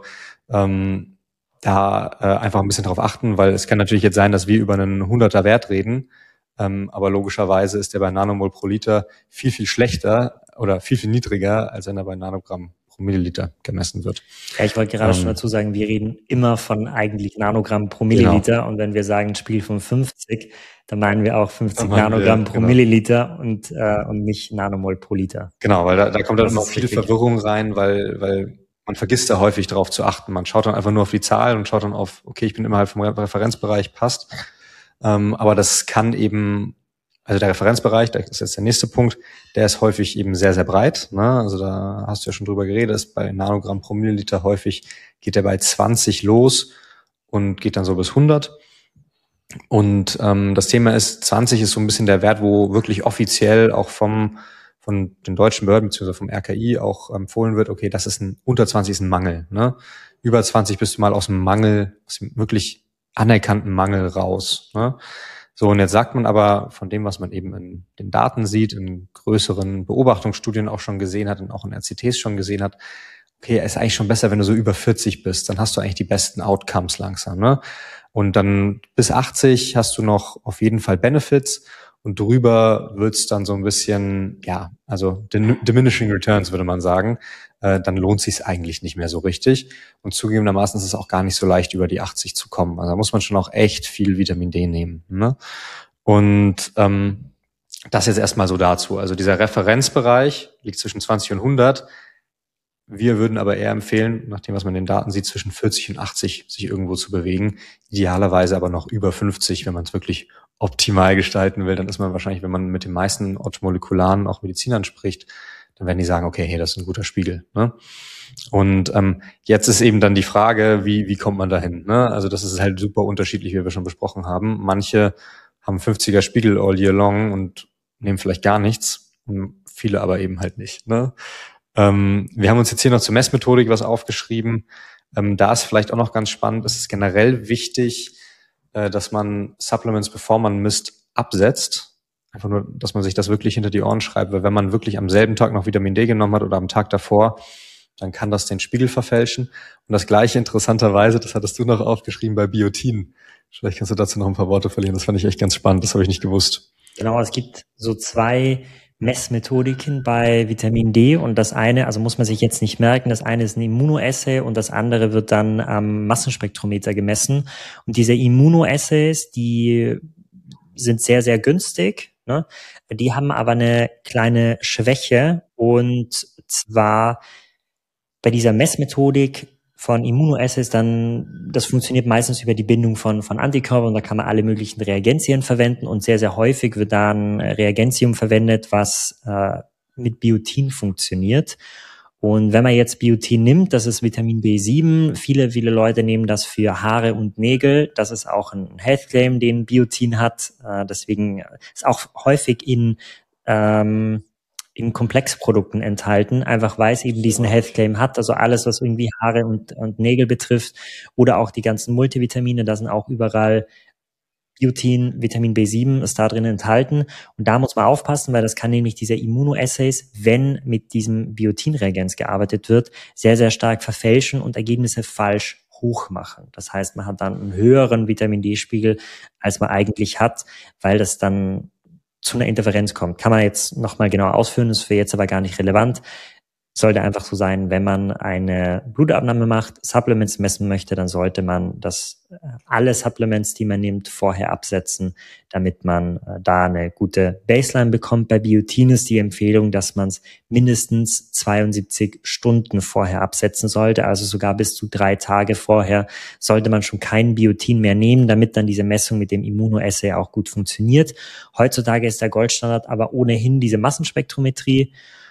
ähm, da äh, einfach ein bisschen drauf achten, weil es kann natürlich jetzt sein, dass wir über einen hunderter Wert reden, ähm, aber logischerweise ist der bei Nanomol pro Liter viel, viel schlechter oder viel, viel niedriger, als wenn er bei Nanogramm pro Milliliter gemessen wird. Ja, ich wollte gerade ähm, schon dazu sagen, wir reden immer von eigentlich Nanogramm pro Milliliter. Genau. Und wenn wir sagen Spiegel von fünfzig, dann meinen wir auch fünfzig Nanogramm wir, pro genau. Milliliter und, äh, und nicht Nanomol pro Liter. Genau, weil da, da kommt dann immer viel richtig. Verwirrung rein, weil, weil man vergisst da häufig darauf zu achten. Man schaut dann einfach nur auf die Zahlen und schaut dann auf, okay, ich bin innerhalb vom Referenzbereich, passt. Ähm, aber das kann eben, also der Referenzbereich, das ist jetzt der nächste Punkt, der ist häufig eben sehr, sehr breit. Ne? Also da hast du ja schon drüber geredet, ist bei Nanogramm pro Milliliter häufig, geht der bei zwanzig los und geht dann so bis hundert. Und ähm, das Thema ist, zwanzig ist so ein bisschen der Wert, wo wirklich offiziell auch vom von den deutschen Behörden beziehungsweise vom R K I auch empfohlen wird, okay, das ist ein, unter zwanzig ist ein Mangel. Ne? Über zwanzig bist du mal aus dem Mangel, aus dem wirklich anerkannten Mangel raus. Ne? So, und jetzt sagt man aber von dem, was man eben in den Daten sieht, in größeren Beobachtungsstudien auch schon gesehen hat und auch in R C Ts schon gesehen hat, okay, ist eigentlich schon besser, wenn du so über vierzig bist, dann hast du eigentlich die besten Outcomes langsam. Ne? Und dann bis achtzig hast du noch auf jeden Fall Benefits und drüber wird's dann so ein bisschen, ja, also diminishing returns würde man sagen, äh, dann lohnt sich's eigentlich nicht mehr so richtig. Und zugegebenermaßen ist es auch gar nicht so leicht, über die achtzig zu kommen. Also da muss man schon auch echt viel Vitamin D nehmen. Ne? Und ähm, das jetzt erstmal so dazu. Also dieser Referenzbereich liegt zwischen zwanzig und hundert. Wir würden aber eher empfehlen, nach dem, was man in den Daten sieht, zwischen vierzig und achtzig sich irgendwo zu bewegen. Idealerweise aber noch über fünfzig, wenn man es wirklich optimal gestalten will, dann ist man wahrscheinlich, wenn man mit den meisten orthomolekularen auch Medizinern spricht, dann werden die sagen, okay, hey, das ist ein guter Spiegel. Ne? Und ähm, jetzt ist eben dann die Frage, wie wie kommt man dahin? Ne? Also das ist halt super unterschiedlich, wie wir schon besprochen haben. Manche haben fünfziger Spiegel all year long und nehmen vielleicht gar nichts, und viele aber eben halt nicht. Ne? Ähm, wir haben uns jetzt hier noch zur Messmethodik was aufgeschrieben. Ähm, da ist vielleicht auch noch ganz spannend, es ist generell wichtig, äh, dass man Supplements, bevor man misst, absetzt. Einfach nur, dass man sich das wirklich hinter die Ohren schreibt, weil wenn man wirklich am selben Tag noch Vitamin D genommen hat oder am Tag davor, dann kann das den Spiegel verfälschen. Und das Gleiche interessanterweise, das hattest du noch aufgeschrieben bei Biotin. Vielleicht kannst du dazu noch ein paar Worte verlieren. Das fand ich echt ganz spannend. Das habe ich nicht gewusst. Genau, es gibt so zwei Messmethodiken bei Vitamin D und das eine, also muss man sich jetzt nicht merken, das eine ist ein Immunoassay und das andere wird dann am Massenspektrometer gemessen. Und diese Immunoassays, die sind sehr, sehr günstig, ne? Die haben aber eine kleine Schwäche und zwar bei dieser Messmethodik von Immunoassays, dann, das funktioniert meistens über die Bindung von, von Antikörpern und da kann man alle möglichen Reagenzien verwenden und sehr, sehr häufig wird da ein Reagentium verwendet, was äh, mit Biotin funktioniert. Und wenn man jetzt Biotin nimmt, das ist Vitamin B sieben, viele, viele Leute nehmen das für Haare und Nägel, das ist auch ein Health Claim, den Biotin hat, äh, deswegen ist auch häufig in ähm, in Komplexprodukten enthalten, einfach weil es eben diesen Health Claim hat, also alles, was irgendwie Haare und, und Nägel betrifft oder auch die ganzen Multivitamine, da sind auch überall Biotin, Vitamin B sieben ist da drin enthalten und da muss man aufpassen, weil das kann nämlich diese Immunoassays, wenn mit diesem Biotinreagenz gearbeitet wird, sehr, sehr stark verfälschen und Ergebnisse falsch hoch machen. Das heißt, man hat dann einen höheren Vitamin D-Spiegel, als man eigentlich hat, weil das dann zu einer Interferenz kommt. Kann man jetzt nochmal genau ausführen, ist für jetzt aber gar nicht relevant. Sollte einfach so sein, wenn man eine Blutabnahme macht, Supplements messen möchte, dann sollte man das alle Supplements, die man nimmt, vorher absetzen, damit man da eine gute Baseline bekommt. Bei Biotin ist die Empfehlung, dass man es mindestens zweiundsiebzig Stunden vorher absetzen sollte, also sogar bis zu drei Tage vorher sollte man schon kein Biotin mehr nehmen, damit dann diese Messung mit dem Immunoassay auch gut funktioniert. Heutzutage ist der Goldstandard aber ohnehin diese Massenspektrometrie.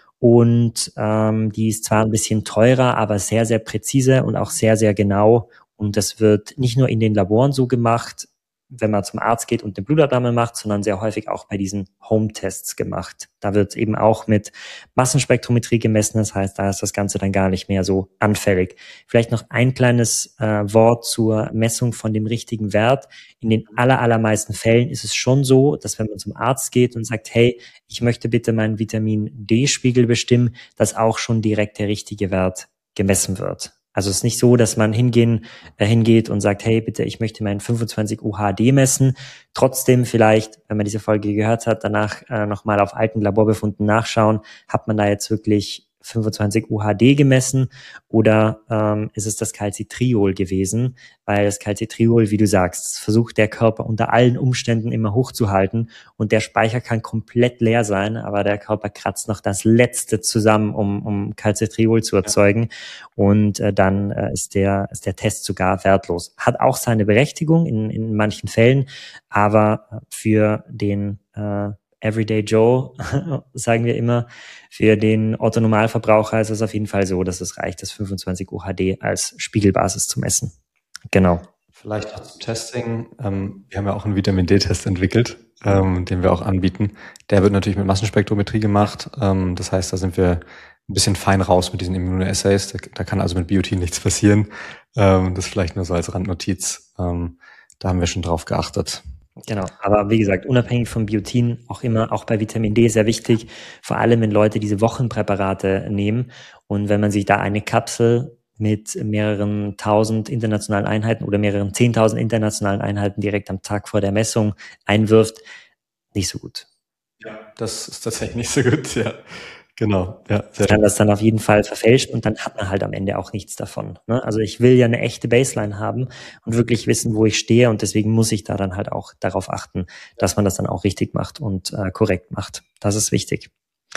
Und ähm, die ist zwar ein bisschen teurer, aber sehr, sehr präzise und auch sehr, sehr genau. Und das wird nicht nur in den Laboren so gemacht, wenn man zum Arzt geht und eine Blutabnahme macht, sondern sehr häufig auch bei diesen Home-Tests gemacht. Da wird eben auch mit Massenspektrometrie gemessen, das heißt, da ist das Ganze dann gar nicht mehr so anfällig. Vielleicht noch ein kleines äh, Wort zur Messung von dem richtigen Wert. In den aller, allermeisten Fällen ist es schon so, dass wenn man zum Arzt geht und sagt, hey, ich möchte bitte meinen Vitamin D-Spiegel bestimmen, dass auch schon direkt der richtige Wert gemessen wird. Also es ist nicht so, dass man hingehen, äh, hingeht und sagt, hey, bitte, ich möchte meinen fünfundzwanzig U H D messen. Trotzdem vielleicht, wenn man diese Folge gehört hat, danach äh, nochmal auf alten Laborbefunden nachschauen, hat man da jetzt wirklich fünfundzwanzig U H D gemessen oder ähm, ist es das Calcitriol gewesen? Weil das Calcitriol, wie du sagst, versucht der Körper unter allen Umständen immer hochzuhalten und der Speicher kann komplett leer sein, aber der Körper kratzt noch das Letzte zusammen, um, um Calcitriol zu erzeugen und äh, dann äh, ist der ist der Test sogar wertlos. Hat auch seine Berechtigung in, in manchen Fällen, aber für den äh, Everyday Joe, sagen wir immer, für den Otto-Normalverbraucher ist es auf jeden Fall so, dass es reicht, das fünfundzwanzig U H D als Spiegelbasis zu messen. Genau. Vielleicht auch zum Testing. Ähm, wir haben ja auch einen Vitamin D-Test entwickelt, ähm, den wir auch anbieten. Der wird natürlich mit Massenspektrometrie gemacht. Ähm, das heißt, da sind wir ein bisschen fein raus mit diesen Immunoassays. Da, da kann also mit Biotin nichts passieren. Ähm, das vielleicht nur so als Randnotiz. Ähm, da haben wir schon drauf geachtet. Genau, aber wie gesagt, unabhängig vom Biotin, auch immer, auch bei Vitamin D sehr wichtig, vor allem wenn Leute diese Wochenpräparate nehmen und wenn man sich da eine Kapsel mit mehreren tausend internationalen Einheiten oder mehreren zehntausend internationalen Einheiten direkt am Tag vor der Messung einwirft, nicht so gut. Ja, das ist tatsächlich nicht so gut, ja. Genau, ja. Sehr kann das dann auf jeden Fall verfälscht und dann hat man halt am Ende auch nichts davon. Ne? Also ich will ja eine echte Baseline haben und wirklich wissen, wo ich stehe und deswegen muss ich da dann halt auch darauf achten, dass man das dann auch richtig macht und äh, korrekt macht. Das ist wichtig.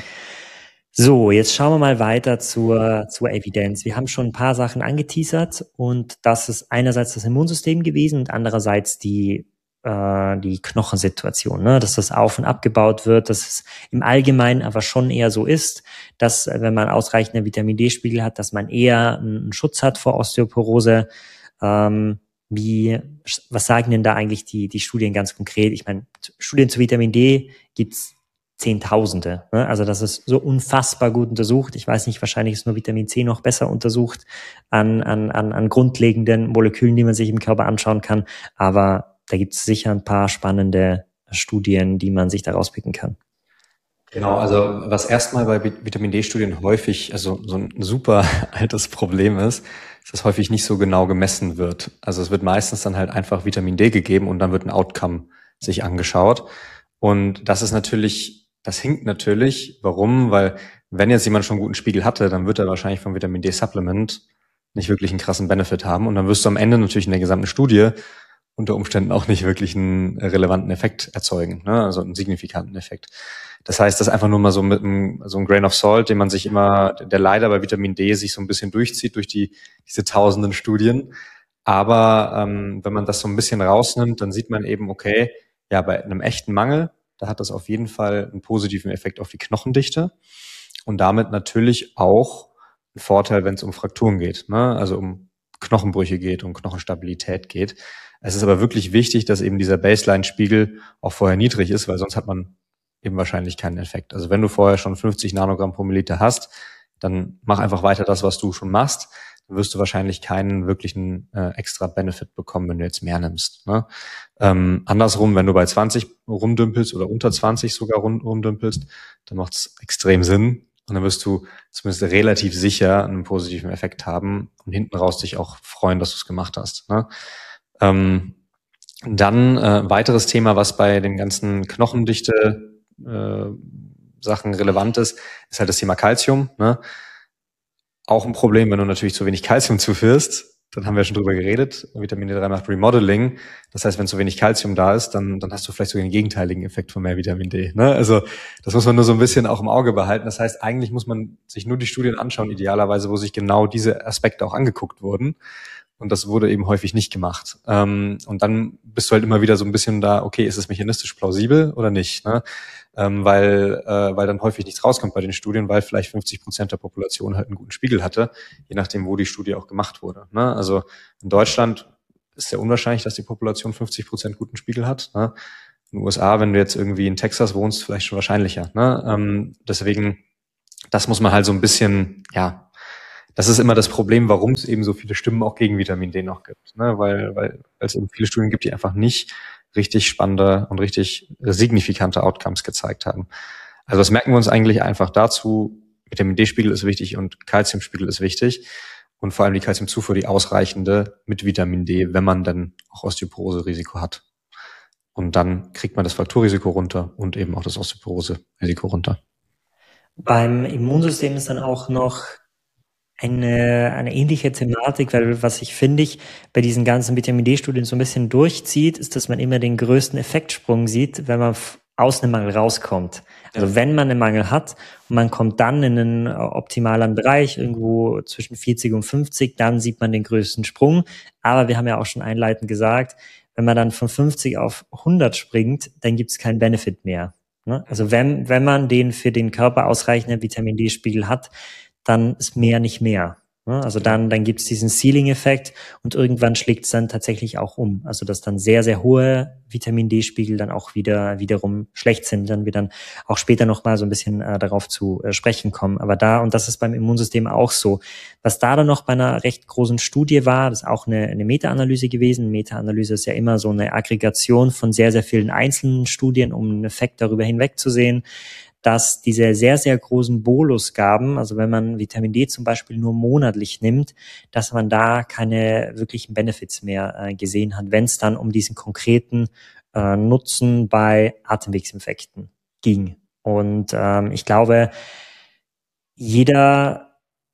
So, jetzt schauen wir mal weiter zur, zur Evidenz. Wir haben schon ein paar Sachen angeteasert und das ist einerseits das Immunsystem gewesen und andererseits die äh, die Knochensituation, ne? Dass das auf- und abgebaut wird, dass es im Allgemeinen aber schon eher so ist, dass wenn man ausreichende Vitamin-D-Spiegel hat, dass man eher einen Schutz hat vor Osteoporose. Ähm, wie, was sagen denn da eigentlich die, die Studien ganz konkret? Ich meine, Studien zu Vitamin D gibt's Zehntausende. Ne? Also das ist so unfassbar gut untersucht. Ich weiß nicht, wahrscheinlich ist nur Vitamin C noch besser untersucht an, an, an, an grundlegenden Molekülen, die man sich im Körper anschauen kann. Aber da gibt es sicher ein paar spannende Studien, die man sich da rauspicken kann. Genau, also was erstmal bei Vitamin D-Studien häufig, also so ein super altes Problem ist, ist, dass häufig nicht so genau gemessen wird. Also es wird meistens dann halt einfach Vitamin D gegeben und dann wird ein Outcome sich angeschaut. Und das ist natürlich, das hinkt natürlich. Warum? Weil wenn jetzt jemand schon einen guten Spiegel hatte, dann wird er wahrscheinlich vom Vitamin D-Supplement nicht wirklich einen krassen Benefit haben. Und dann wirst du am Ende natürlich in der gesamten Studie unter Umständen auch nicht wirklich einen relevanten Effekt erzeugen, ne? Also einen signifikanten Effekt. Das heißt, das einfach nur mal so mit einem, so ein Grain of Salt, den man sich immer, der leider bei Vitamin D sich so ein bisschen durchzieht durch die diese tausenden Studien. Aber ähm, wenn man das so ein bisschen rausnimmt, dann sieht man eben, okay, ja, bei einem echten Mangel, da hat das auf jeden Fall einen positiven Effekt auf die Knochendichte und damit natürlich auch einen Vorteil, wenn es um Frakturen geht, ne? Also um Knochenbrüche geht, um Knochenstabilität geht. Es ist aber wirklich wichtig, dass eben dieser Baseline-Spiegel auch vorher niedrig ist, weil sonst hat man eben wahrscheinlich keinen Effekt. Also wenn du vorher schon fünfzig Nanogramm pro Milliliter hast, dann mach einfach weiter das, was du schon machst. Dann wirst du wahrscheinlich keinen wirklichen äh, extra Benefit bekommen, wenn du jetzt mehr nimmst. Ne? Ähm, andersrum, wenn du bei zwanzig rumdümpelst oder unter zwanzig sogar rum, rumdümpelst, dann macht es extrem Sinn. Und dann wirst du zumindest relativ sicher einen positiven Effekt haben und hinten raus dich auch freuen, dass du es gemacht hast. Ne? Ähm, dann äh, weiteres Thema, was bei den ganzen Knochendichte äh, Sachen relevant ist, ist halt das Thema Calcium. Ne? Auch ein Problem, wenn du natürlich zu wenig Calcium zuführst. Dann haben wir schon drüber geredet. Vitamin D drei macht Remodeling. Das heißt, wenn zu wenig Calcium da ist, dann, dann hast du vielleicht sogar den gegenteiligen Effekt von mehr Vitamin D. Ne? Also das muss man nur so ein bisschen auch im Auge behalten. Das heißt, eigentlich muss man sich nur die Studien anschauen, idealerweise, wo sich genau diese Aspekte auch angeguckt wurden. Und das wurde eben häufig nicht gemacht. Ähm, und dann bist du halt immer wieder so ein bisschen da, okay, ist es mechanistisch plausibel oder nicht? Ne? Ähm, weil, äh, weil dann häufig nichts rauskommt bei den Studien, weil vielleicht fünfzig Prozent der Population halt einen guten Spiegel hatte, je nachdem, wo die Studie auch gemacht wurde. Ne? Also in Deutschland ist sehr unwahrscheinlich, dass die Population fünfzig Prozent guten Spiegel hat. Ne? In den U S A, wenn du jetzt irgendwie in Texas wohnst, vielleicht schon wahrscheinlicher. Ne? Ähm, deswegen, das muss man halt so ein bisschen, ja, das ist immer das Problem, warum es eben so viele Stimmen auch gegen Vitamin D noch gibt. Ne? Weil, weil, weil es eben viele Studien gibt, die einfach nicht richtig spannende und richtig signifikante Outcomes gezeigt haben. Also was merken wir uns eigentlich einfach dazu? Vitamin D-Spiegel ist wichtig und Calciumspiegel ist wichtig. Und vor allem die Calciumzufuhr, die ausreichende mit Vitamin D, wenn man dann auch Osteoporose-Risiko hat. Und dann kriegt man das Frakturrisiko runter und eben auch das Osteoporose-Risiko runter. Beim Immunsystem ist dann auch noch eine, eine ähnliche Thematik, weil was ich finde ich bei diesen ganzen Vitamin D-Studien so ein bisschen durchzieht, ist, dass man immer den größten Effektsprung sieht, wenn man aus einem Mangel rauskommt. Also ja. Wenn man einen Mangel hat und man kommt dann in einen optimalen Bereich, irgendwo zwischen vierzig und fünfzig, dann sieht man den größten Sprung. Aber wir haben ja auch schon einleitend gesagt, wenn man dann von fünfzig auf hundert springt, dann gibt es keinen Benefit mehr. Ne? Also wenn, wenn man den für den Körper ausreichenden Vitamin D-Spiegel hat, dann ist mehr nicht mehr. Also dann, dann gibt es diesen Ceiling-Effekt und irgendwann schlägt es dann tatsächlich auch um. Also dass dann sehr, sehr hohe Vitamin D-Spiegel dann auch wieder wiederum schlecht sind. Dann wir dann auch später nochmal so ein bisschen äh, darauf zu äh, sprechen kommen. Aber da, und das ist beim Immunsystem auch so. Was da dann noch bei einer recht großen Studie war, das ist auch eine, eine Meta-Analyse gewesen. Eine Meta-Analyse ist ja immer so eine Aggregation von sehr, sehr vielen einzelnen Studien, um einen Effekt darüber hinwegzusehen, dass diese sehr, sehr großen Bolusgaben, also wenn man Vitamin D zum Beispiel nur monatlich nimmt, dass man da keine wirklichen Benefits mehr äh, gesehen hat, wenn es dann um diesen konkreten äh, Nutzen bei Atemwegsinfekten ging. Und ähm, ich glaube, jeder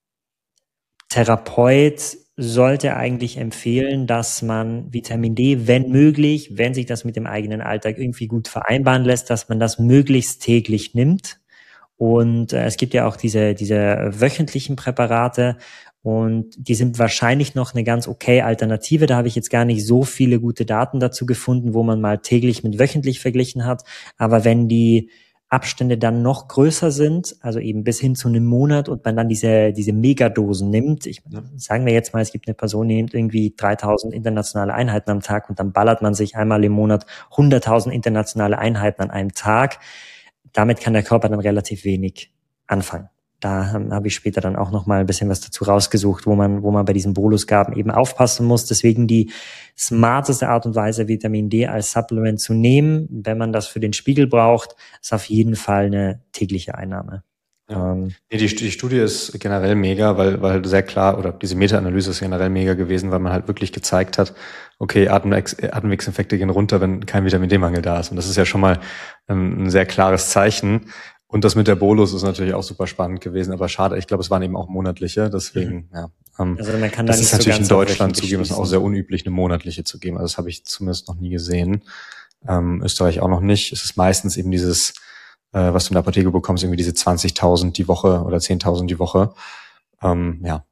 Therapeut sollte eigentlich empfehlen, dass man Vitamin D, wenn möglich, wenn sich das mit dem eigenen Alltag irgendwie gut vereinbaren lässt, dass man das möglichst täglich nimmt. Und äh, es gibt ja auch diese diese wöchentlichen Präparate. Und die sind wahrscheinlich noch eine ganz okay Alternative. Da habe ich jetzt gar nicht so viele gute Daten dazu gefunden, wo man mal täglich mit wöchentlich verglichen hat. Aber wenn die Abstände dann noch größer sind, also eben bis hin zu einem Monat und man dann diese diese Megadosen nimmt, ich, ja. sagen wir jetzt mal, es gibt eine Person, die nimmt irgendwie dreitausend internationale Einheiten am Tag und dann ballert man sich einmal im Monat hunderttausend internationale Einheiten an einem Tag. Damit kann der Körper dann relativ wenig anfangen. Da habe ich später dann auch noch mal ein bisschen was dazu rausgesucht, wo man wo man bei diesen Bolusgaben eben aufpassen muss. Deswegen die smarteste Art und Weise, Vitamin D als Supplement zu nehmen, wenn man das für den Spiegel braucht, ist auf jeden Fall eine tägliche Einnahme. Ja. Ähm, nee, die, die Studie ist generell mega, weil weil halt sehr klar, oder diese Meta-Analyse ist generell mega gewesen, weil man halt wirklich gezeigt hat, okay, Atemwegs, Atemwegsinfekte gehen runter, wenn kein Vitamin D-Mangel da ist. Und das ist ja schon mal ein, ein sehr klares Zeichen. Und das mit der Bolus ist natürlich auch super spannend gewesen, aber schade, ich glaube, es waren eben auch monatliche, deswegen, mhm. ja. Ähm, also man kann das da nicht ist natürlich so in Deutschland zugeben, ist auch sehr unüblich, eine monatliche zu geben. Also das habe ich zumindest noch nie gesehen. Ähm, Österreich auch noch nicht. Es ist meistens eben dieses, äh, was du in der Apotheke bekommst, irgendwie diese zwanzigtausend die Woche oder zehntausend die Woche. Ähm, ja.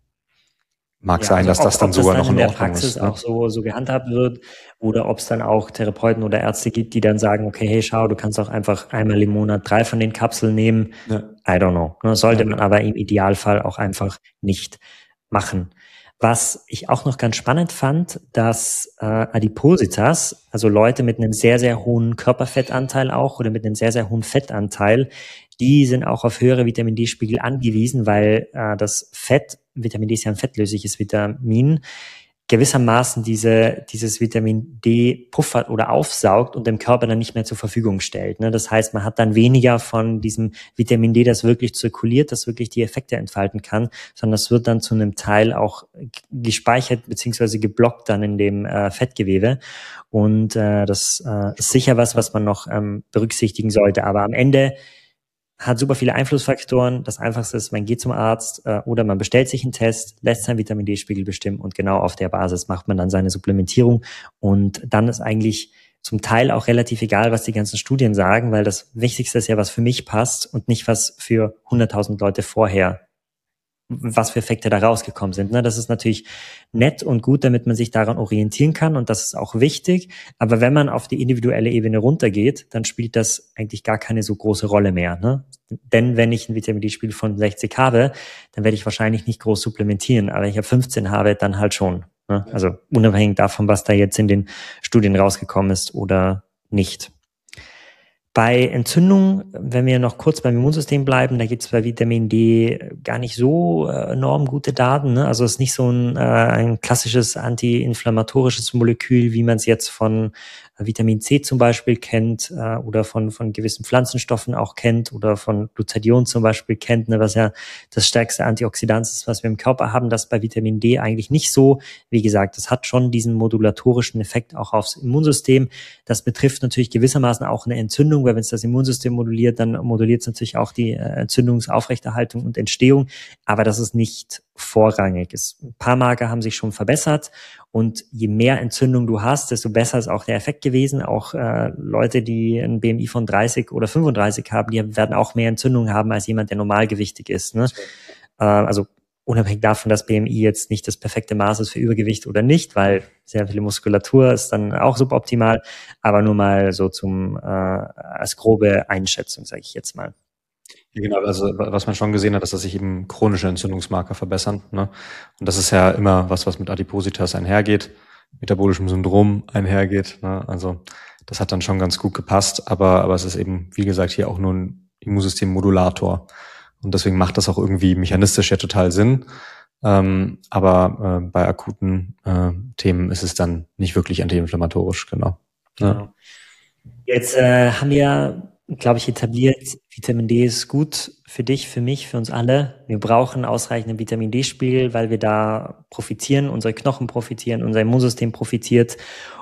Mag ja, sein, also dass ob, das dann sogar das dann noch in, in der Praxis ist, ne? auch so, so gehandhabt wird oder ob es dann auch Therapeuten oder Ärzte gibt, die dann sagen, okay, hey, schau, du kannst auch einfach einmal im Monat drei von den Kapseln nehmen. Ja. I don't know. Das sollte ja. man aber im Idealfall auch einfach nicht machen. Was ich auch noch ganz spannend fand, dass äh, Adipositas, also Leute mit einem sehr, sehr hohen Körperfettanteil auch oder mit einem sehr, sehr hohen Fettanteil, die sind auch auf höhere Vitamin D-Spiegel angewiesen, weil äh, das Fett, Vitamin D ist ja ein fettlösliches Vitamin, gewissermaßen diese, dieses Vitamin D puffert oder aufsaugt und dem Körper dann nicht mehr zur Verfügung stellt. Ne? Das heißt, man hat dann weniger von diesem Vitamin D, das wirklich zirkuliert, das wirklich die Effekte entfalten kann, sondern das wird dann zu einem Teil auch gespeichert beziehungsweise geblockt dann in dem äh, Fettgewebe. Und äh, das äh, ist sicher was, was man noch ähm, berücksichtigen sollte. Aber am Ende hat super viele Einflussfaktoren. Das Einfachste ist, man geht zum Arzt äh, oder man bestellt sich einen Test, lässt seinen Vitamin D-Spiegel bestimmen und genau auf der Basis macht man dann seine Supplementierung. Und dann ist eigentlich zum Teil auch relativ egal, was die ganzen Studien sagen, weil das Wichtigste ist ja, was für mich passt und nicht, was für hunderttausend Leute vorher, was für Effekte da rausgekommen sind. Das ist natürlich nett und gut, damit man sich daran orientieren kann und das ist auch wichtig. Aber wenn man auf die individuelle Ebene runtergeht, dann spielt das eigentlich gar keine so große Rolle mehr. Ne? Denn wenn ich ein Vitamin D-Spiegel von sechzig habe, dann werde ich wahrscheinlich nicht groß supplementieren. Aber wenn ich ja fünfzehn habe, dann halt schon. Ne? Also unabhängig davon, was da jetzt in den Studien rausgekommen ist oder nicht. Bei Entzündung, wenn wir noch kurz beim Immunsystem bleiben, da gibt es bei Vitamin D gar nicht so äh, enorm gute Daten. Ne? Also es ist nicht so ein, äh, ein klassisches antiinflammatorisches Molekül, wie man es jetzt von äh, Vitamin C zum Beispiel kennt äh, oder von von gewissen Pflanzenstoffen auch kennt oder von Glutathion zum Beispiel kennt, ne? Was ja das stärkste Antioxidant ist, was wir im Körper haben. Das bei Vitamin D eigentlich nicht so. Wie gesagt, das hat schon diesen modulatorischen Effekt auch aufs Immunsystem. Das betrifft natürlich gewissermaßen auch eine Entzündung, weil wenn es das Immunsystem moduliert, dann moduliert es natürlich auch die äh, Entzündungsaufrechterhaltung und Entstehung, aber das ist nicht vorrangig. Es, ein paar Marker haben sich schon verbessert und je mehr Entzündung du hast, desto besser ist auch der Effekt gewesen. Auch äh, Leute, die ein B M I von dreißig oder fünfunddreißig haben, die werden auch mehr Entzündung haben als jemand, der normalgewichtig ist. Ne? Äh, also unabhängig davon, dass B M I jetzt nicht das perfekte Maß ist für Übergewicht oder nicht, weil sehr viele Muskulatur ist dann auch suboptimal, aber nur mal so zum äh, als grobe Einschätzung, sage ich jetzt mal. Ja, genau, also was man schon gesehen hat, ist, dass sich eben chronische Entzündungsmarker verbessern. Ne? Und das ist ja immer was, was mit Adipositas einhergeht, metabolischem Syndrom einhergeht. Ne? Also das hat dann schon ganz gut gepasst, aber aber es ist eben, wie gesagt, hier auch nur ein Immunsystemmodulator. Und deswegen macht das auch irgendwie mechanistisch ja total Sinn. Ähm, aber äh, bei akuten äh, Themen ist es dann nicht wirklich antiinflammatorisch, genau. genau. Ja. Jetzt äh, haben wir, glaube ich, etabliert, Vitamin D ist gut für dich, für mich, für uns alle. Wir brauchen ausreichenden Vitamin D-Spiegel, weil wir da profitieren, unsere Knochen profitieren, unser Immunsystem profitiert.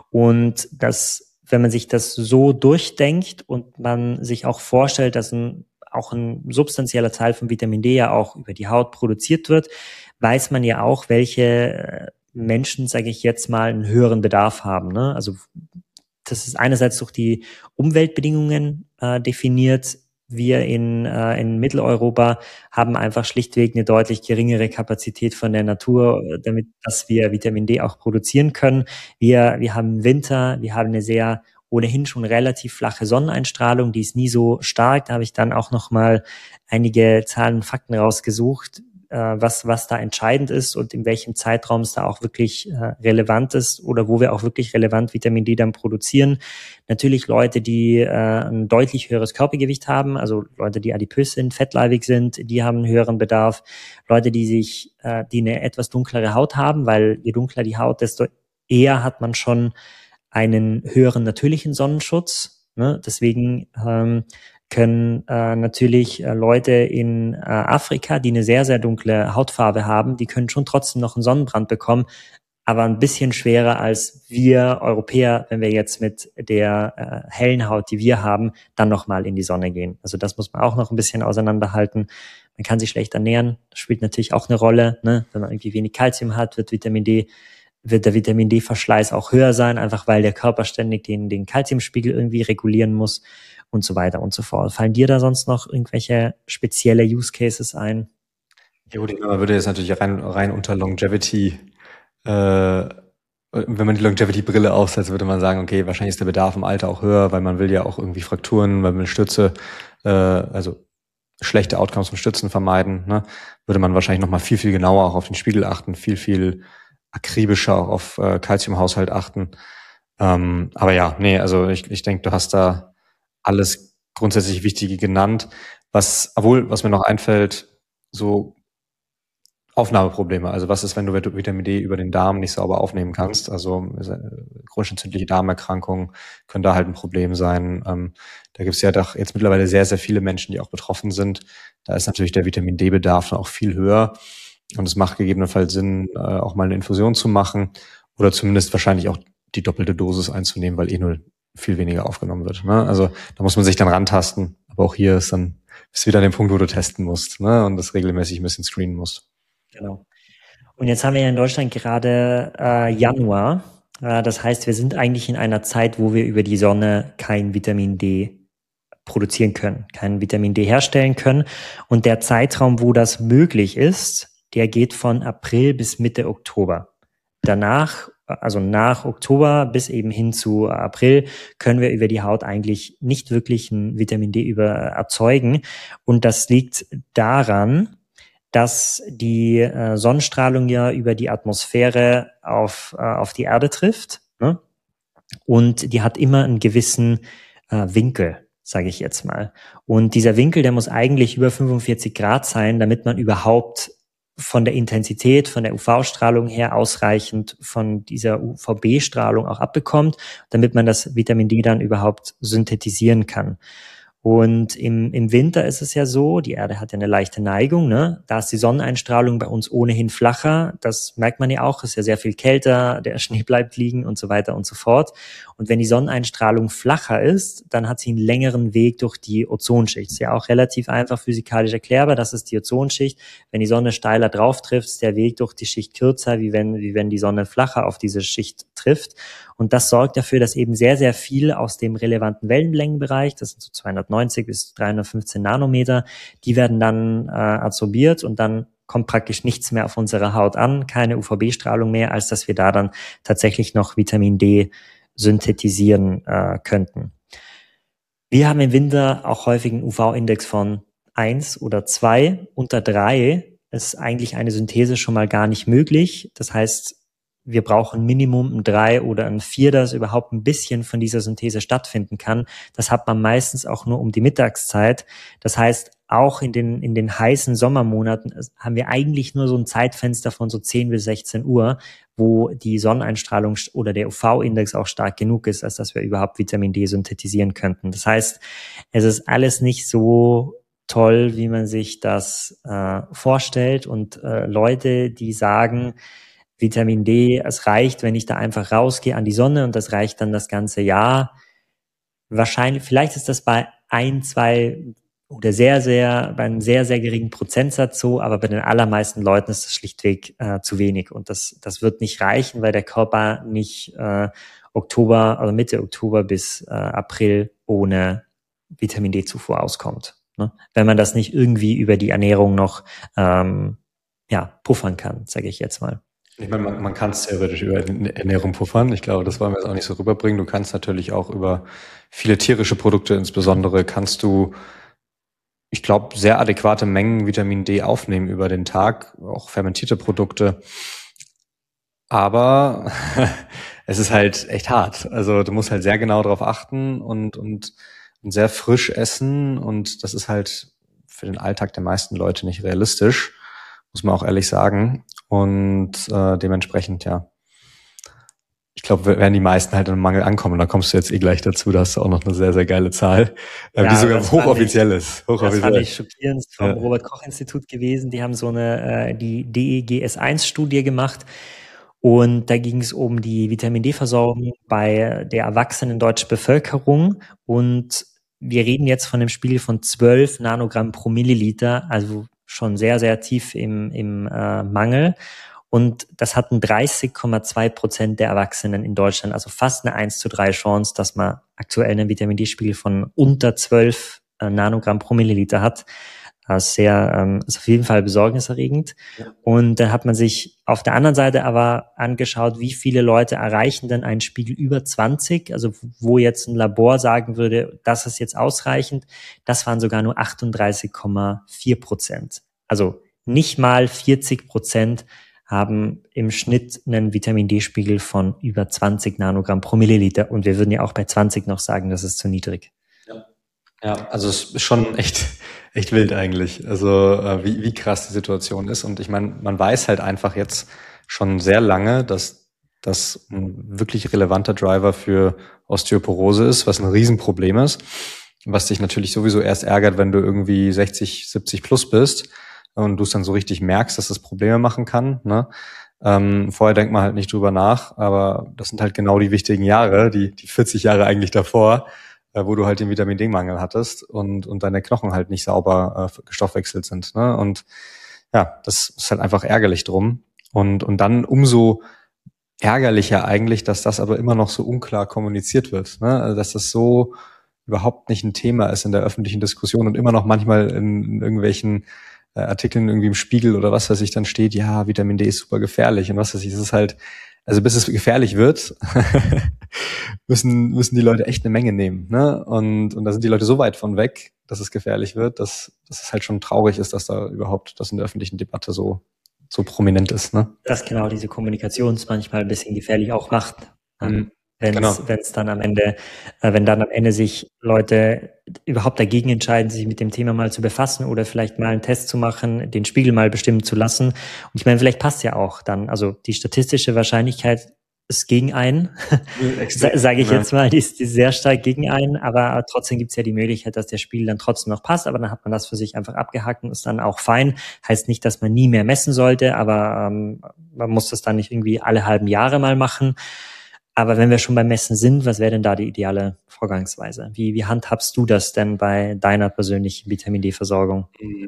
Und das, wenn man sich das so durchdenkt und man sich auch vorstellt, dass ein auch ein substanzieller Teil von Vitamin D ja auch über die Haut produziert wird, weiß man ja auch, welche Menschen, sage ich jetzt mal, einen höheren Bedarf haben. Ne? Also das ist einerseits durch die Umweltbedingungen äh, definiert, wir in, äh, in Mitteleuropa haben einfach schlichtweg eine deutlich geringere Kapazität von der Natur, damit, dass wir Vitamin D auch produzieren können. Wir, wir haben Winter, wir haben eine sehr ohnehin schon relativ flache Sonneneinstrahlung, die ist nie so stark. Da habe ich dann auch nochmal einige Zahlen und Fakten rausgesucht, was, was da entscheidend ist und in welchem Zeitraum es da auch wirklich äh, relevant ist oder wo wir auch wirklich relevant Vitamin D dann produzieren. Natürlich Leute, die äh, ein deutlich höheres Körpergewicht haben, also Leute, die adipös sind, fettleibig sind, die haben einen höheren Bedarf. Leute, die sich, äh, die eine etwas dunklere Haut haben, weil je dunkler die Haut, desto eher hat man schon einen höheren natürlichen Sonnenschutz. Ne? Deswegen ähm, können äh, natürlich äh, Leute in äh, Afrika, die eine sehr, sehr dunkle Hautfarbe haben, die können schon trotzdem noch einen Sonnenbrand bekommen, aber ein bisschen schwerer als wir Europäer, wenn wir jetzt mit der äh, hellen Haut, die wir haben, dann nochmal in die Sonne gehen. Also das muss man auch noch ein bisschen auseinanderhalten. Man kann sich schlecht ernähren, das spielt natürlich auch eine Rolle. Ne? Wenn man irgendwie wenig Kalzium hat, wird Vitamin D wird der Vitamin D-Verschleiß auch höher sein, einfach weil der Körper ständig den, den Kalziumspiegel irgendwie regulieren muss und so weiter und so fort. Fallen dir da sonst noch irgendwelche spezielle Use Cases ein? Ja gut, man würde jetzt natürlich rein, rein unter Longevity, äh, wenn man die Longevity-Brille aufsetzt, würde man sagen, okay, wahrscheinlich ist der Bedarf im Alter auch höher, weil man will ja auch irgendwie Frakturen, weil man Stütze, äh, also schlechte Outcomes von Stützen vermeiden, ne? Würde man wahrscheinlich nochmal viel, viel genauer auch auf den Spiegel achten, viel, viel akribischer auch auf äh, Calciumhaushalt achten. Ähm, aber ja, nee, also ich, ich denke, du hast da alles grundsätzlich Wichtige genannt. Was, obwohl, was mir noch einfällt, so Aufnahmeprobleme. Also was ist, wenn du Vitamin D über den Darm nicht sauber aufnehmen kannst? Also chronisch entzündliche Darmerkrankungen können da halt ein Problem sein. Ähm, da gibt es ja doch jetzt mittlerweile sehr, sehr viele Menschen, die auch betroffen sind. Da ist natürlich der Vitamin D-Bedarf auch viel höher. Und es macht gegebenenfalls Sinn, äh, auch mal eine Infusion zu machen oder zumindest wahrscheinlich auch die doppelte Dosis einzunehmen, weil eh nur viel weniger aufgenommen wird. Ne? Also da muss man sich dann rantasten. Aber auch hier ist dann ist wieder der Punkt, wo du testen musst, ne? Und das regelmäßig ein bisschen screenen musst. Genau. Und jetzt haben wir ja in Deutschland gerade äh, Januar. Äh, das heißt, wir sind eigentlich in einer Zeit, wo wir über die Sonne kein Vitamin D produzieren können, kein Vitamin D herstellen können. Und der Zeitraum, wo das möglich ist, der geht von April bis Mitte Oktober. Danach, also nach Oktober bis eben hin zu April, können wir über die Haut eigentlich nicht wirklich ein Vitamin D über erzeugen. Und das liegt daran, dass die äh, Sonnenstrahlung ja über die Atmosphäre auf, äh, auf die Erde trifft, ne? Und die hat immer einen gewissen äh, Winkel, sage ich jetzt mal. Und dieser Winkel, der muss eigentlich über fünfundvierzig Grad sein, damit man überhaupt von der Intensität, von der U V-Strahlung her ausreichend von dieser U V B-Strahlung auch abbekommt, damit man das Vitamin D dann überhaupt synthetisieren kann. Und im, im Winter ist es ja so, die Erde hat ja eine leichte Neigung, ne? Da ist die Sonneneinstrahlung bei uns ohnehin flacher. Das merkt man ja auch, es ist ja sehr viel kälter, der Schnee bleibt liegen und so weiter und so fort. Und wenn die Sonneneinstrahlung flacher ist, dann hat sie einen längeren Weg durch die Ozonschicht. Ist ja auch relativ einfach physikalisch erklärbar, das ist die Ozonschicht. Wenn die Sonne steiler drauf trifft, ist der Weg durch die Schicht kürzer, wie wenn, wie wenn die Sonne flacher auf diese Schicht trifft. Und das sorgt dafür, dass eben sehr, sehr viel aus dem relevanten Wellenlängenbereich, das sind so zweihundertneunzig bis dreihundertfünfzehn Nanometer, die werden dann äh, absorbiert und dann kommt praktisch nichts mehr auf unsere Haut an, keine U V B-Strahlung mehr, als dass wir da dann tatsächlich noch Vitamin D synthetisieren äh, könnten. Wir haben im Winter auch häufig einen U V-Index von eins oder zwei. Unter drei ist eigentlich eine Synthese schon mal gar nicht möglich. Das heißt, wir brauchen Minimum ein drei oder ein vier, dass überhaupt ein bisschen von dieser Synthese stattfinden kann. Das hat man meistens auch nur um die Mittagszeit. Das heißt, auch in den, in den heißen Sommermonaten haben wir eigentlich nur so ein Zeitfenster von so zehn bis sechzehn Uhr, wo die Sonneneinstrahlung oder der U V-Index auch stark genug ist, als dass wir überhaupt Vitamin D synthetisieren könnten. Das heißt, es ist alles nicht so toll, wie man sich das äh, vorstellt. Und äh, Leute, die sagen, Vitamin D, es reicht, wenn ich da einfach rausgehe an die Sonne und das reicht dann das ganze Jahr. Wahrscheinlich, vielleicht ist das bei ein, zwei oder sehr, sehr, bei einem sehr, sehr geringen Prozentsatz so, aber bei den allermeisten Leuten ist das schlichtweg äh, zu wenig und das, das wird nicht reichen, weil der Körper nicht äh, Oktober oder Mitte Oktober bis äh, April ohne Vitamin D-Zufuhr auskommt. ne? Wenn man das nicht irgendwie über die Ernährung noch ähm, ja, puffern kann, sage ich jetzt mal. Ich meine, man, man kann es theoretisch über Ernährung puffern. Ich glaube, das wollen wir jetzt auch nicht so rüberbringen. Du kannst natürlich auch über viele tierische Produkte insbesondere, kannst du, ich glaube, sehr adäquate Mengen Vitamin D aufnehmen über den Tag, auch fermentierte Produkte. Aber es ist halt echt hart. Also du musst halt sehr genau darauf achten und, und, und sehr frisch essen. Und das ist halt für den Alltag der meisten Leute nicht realistisch, muss man auch ehrlich sagen. Und äh, dementsprechend, ja, ich glaube, werden die meisten halt im Mangel ankommen. Da kommst du jetzt eh gleich dazu, da hast du auch noch eine sehr, sehr geile Zahl, äh, Ja, die sogar das fand hochoffiziell ich, ist. das fand Hochoffiziell. ich schockierend vom Ja. Robert-Koch-Institut gewesen. Die haben so eine, äh, die D E G S eins Studie gemacht. Und da ging es um die Vitamin D-Versorgung bei der erwachsenen deutschen Bevölkerung. Und wir reden jetzt von einem Spiegel von zwölf Nanogramm pro Milliliter, also schon sehr, sehr tief im, im äh, Mangel. Und das hatten dreißig Komma zwei Prozent der Erwachsenen in Deutschland, also fast eine eins zu drei Chance, dass man aktuell einen Vitamin D-Spiegel von unter zwölf äh, Nanogramm pro Milliliter hat. Das ist sehr, ähm, ist auf jeden Fall besorgniserregend. Ja. Und dann hat man sich auf der anderen Seite aber angeschaut, wie viele Leute erreichen denn einen Spiegel über zwanzig, also wo jetzt ein Labor sagen würde, das ist jetzt ausreichend. Das waren sogar nur achtunddreißig Komma vier Prozent. Also nicht mal vierzig Prozent haben im Schnitt einen Vitamin D-Spiegel von über zwanzig Nanogramm pro Milliliter. Und wir würden ja auch bei zwanzig noch sagen, das ist zu niedrig. Ja, ja, also es ist schon echt, echt wild eigentlich. Also äh, wie, wie krass die Situation ist. Und ich meine, man weiß halt einfach jetzt schon sehr lange, dass das ein wirklich relevanter Driver für Osteoporose ist, was ein Riesenproblem ist. Was dich natürlich sowieso erst ärgert, wenn du irgendwie sechzig, siebzig plus bist und du es dann so richtig merkst, dass das Probleme machen kann. Ne? Ähm, vorher denkt man halt nicht drüber nach, aber das sind halt genau die wichtigen Jahre, die, die vierzig Jahre eigentlich davor, äh, wo du halt den Vitamin D-Mangel hattest und, und deine Knochen halt nicht sauber äh, gestoffwechselt sind. Ne? Und ja, das ist halt einfach ärgerlich drum. Und, und dann umso ärgerlicher eigentlich, dass das aber immer noch so unklar kommuniziert wird. Ne? Also dass das so überhaupt nicht ein Thema ist in der öffentlichen Diskussion und immer noch manchmal in, in irgendwelchen äh, Artikeln irgendwie im Spiegel oder was weiß ich dann steht, ja, Vitamin D ist super gefährlich und was weiß ich, es ist halt, also bis es gefährlich wird, müssen müssen die Leute echt eine Menge nehmen, ne? Und und da sind die Leute so weit von weg, dass es gefährlich wird, dass dass es halt schon traurig ist, dass da überhaupt das in der öffentlichen Debatte so so prominent ist, ne? Dass genau diese Kommunikation es manchmal ein bisschen gefährlich auch macht. Mhm. Wenn es Genau. wenn es dann am Ende, äh, wenn dann am Ende sich Leute überhaupt dagegen entscheiden, sich mit dem Thema mal zu befassen oder vielleicht mal einen Test zu machen, den Spiegel mal bestimmen zu lassen. Und ich meine, vielleicht passt ja auch dann, also die statistische Wahrscheinlichkeit ist gegen einen, sage ich jetzt mal, die ist, die ist sehr stark gegen einen, aber trotzdem gibt es ja die Möglichkeit, dass der Spiegel dann trotzdem noch passt, aber dann hat man das für sich einfach abgehakt und ist dann auch fein. Heißt nicht, dass man nie mehr messen sollte, aber ähm, man muss das dann nicht irgendwie alle halben Jahre mal machen. Aber wenn wir schon beim Messen sind, was wäre denn da die ideale Vorgangsweise? Wie, wie handhabst du das denn bei deiner persönlichen Vitamin D-Versorgung?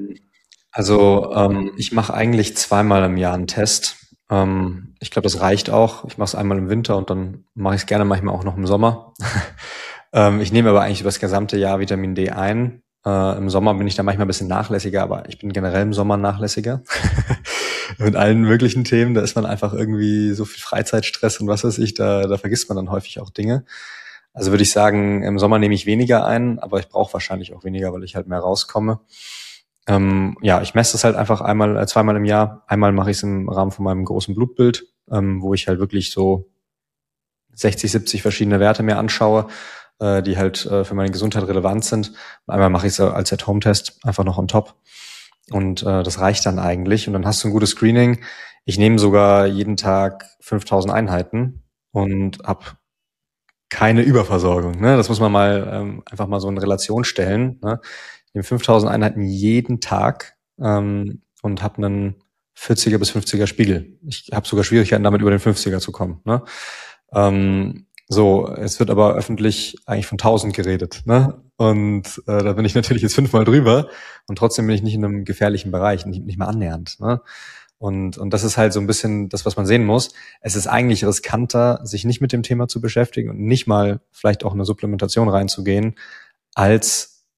Also ähm, ich mache eigentlich zweimal im Jahr einen Test. Ähm, ich glaube, das reicht auch. Ich mache es einmal im Winter und dann mache ich es gerne manchmal auch noch im Sommer. ähm, ich nehme aber eigentlich über das gesamte Jahr Vitamin D ein. Äh, Im Sommer bin ich da manchmal ein bisschen nachlässiger, aber ich bin generell im Sommer nachlässiger. Mit allen möglichen Themen, da ist man einfach irgendwie so viel Freizeitstress und was weiß ich, da, da vergisst man dann häufig auch Dinge. Also würde ich sagen, im Sommer nehme ich weniger ein, aber ich brauche wahrscheinlich auch weniger, weil ich halt mehr rauskomme. Ähm, ja, ich messe es halt einfach einmal, äh, zweimal im Jahr. Einmal mache ich es im Rahmen von meinem großen Blutbild, ähm, wo ich halt wirklich so sechzig, siebzig verschiedene Werte mir anschaue, äh, die halt äh, für meine Gesundheit relevant sind. Und einmal mache ich es als At-Home-Test einfach noch on top. Und äh, das reicht dann eigentlich. Und dann hast du ein gutes Screening. Ich nehme sogar jeden Tag fünftausend Einheiten und habe keine Überversorgung. Ne? Das muss man mal ähm, einfach mal so in Relation stellen. Ne? Ich nehme fünftausend Einheiten jeden Tag ähm, und habe einen vierziger bis fünfziger Spiegel. Ich habe sogar Schwierigkeiten, damit über den fünfziger zu kommen. Ne? Ähm, so, es wird aber öffentlich eigentlich von tausend geredet. Ne? Und äh, da bin ich natürlich jetzt fünfmal drüber und trotzdem bin ich nicht in einem gefährlichen Bereich, nicht, nicht mal annähernd. Ne? Und, und das ist halt so ein bisschen das, was man sehen muss. Es ist eigentlich riskanter, sich nicht mit dem Thema zu beschäftigen und nicht mal vielleicht auch eine Supplementation reinzugehen, als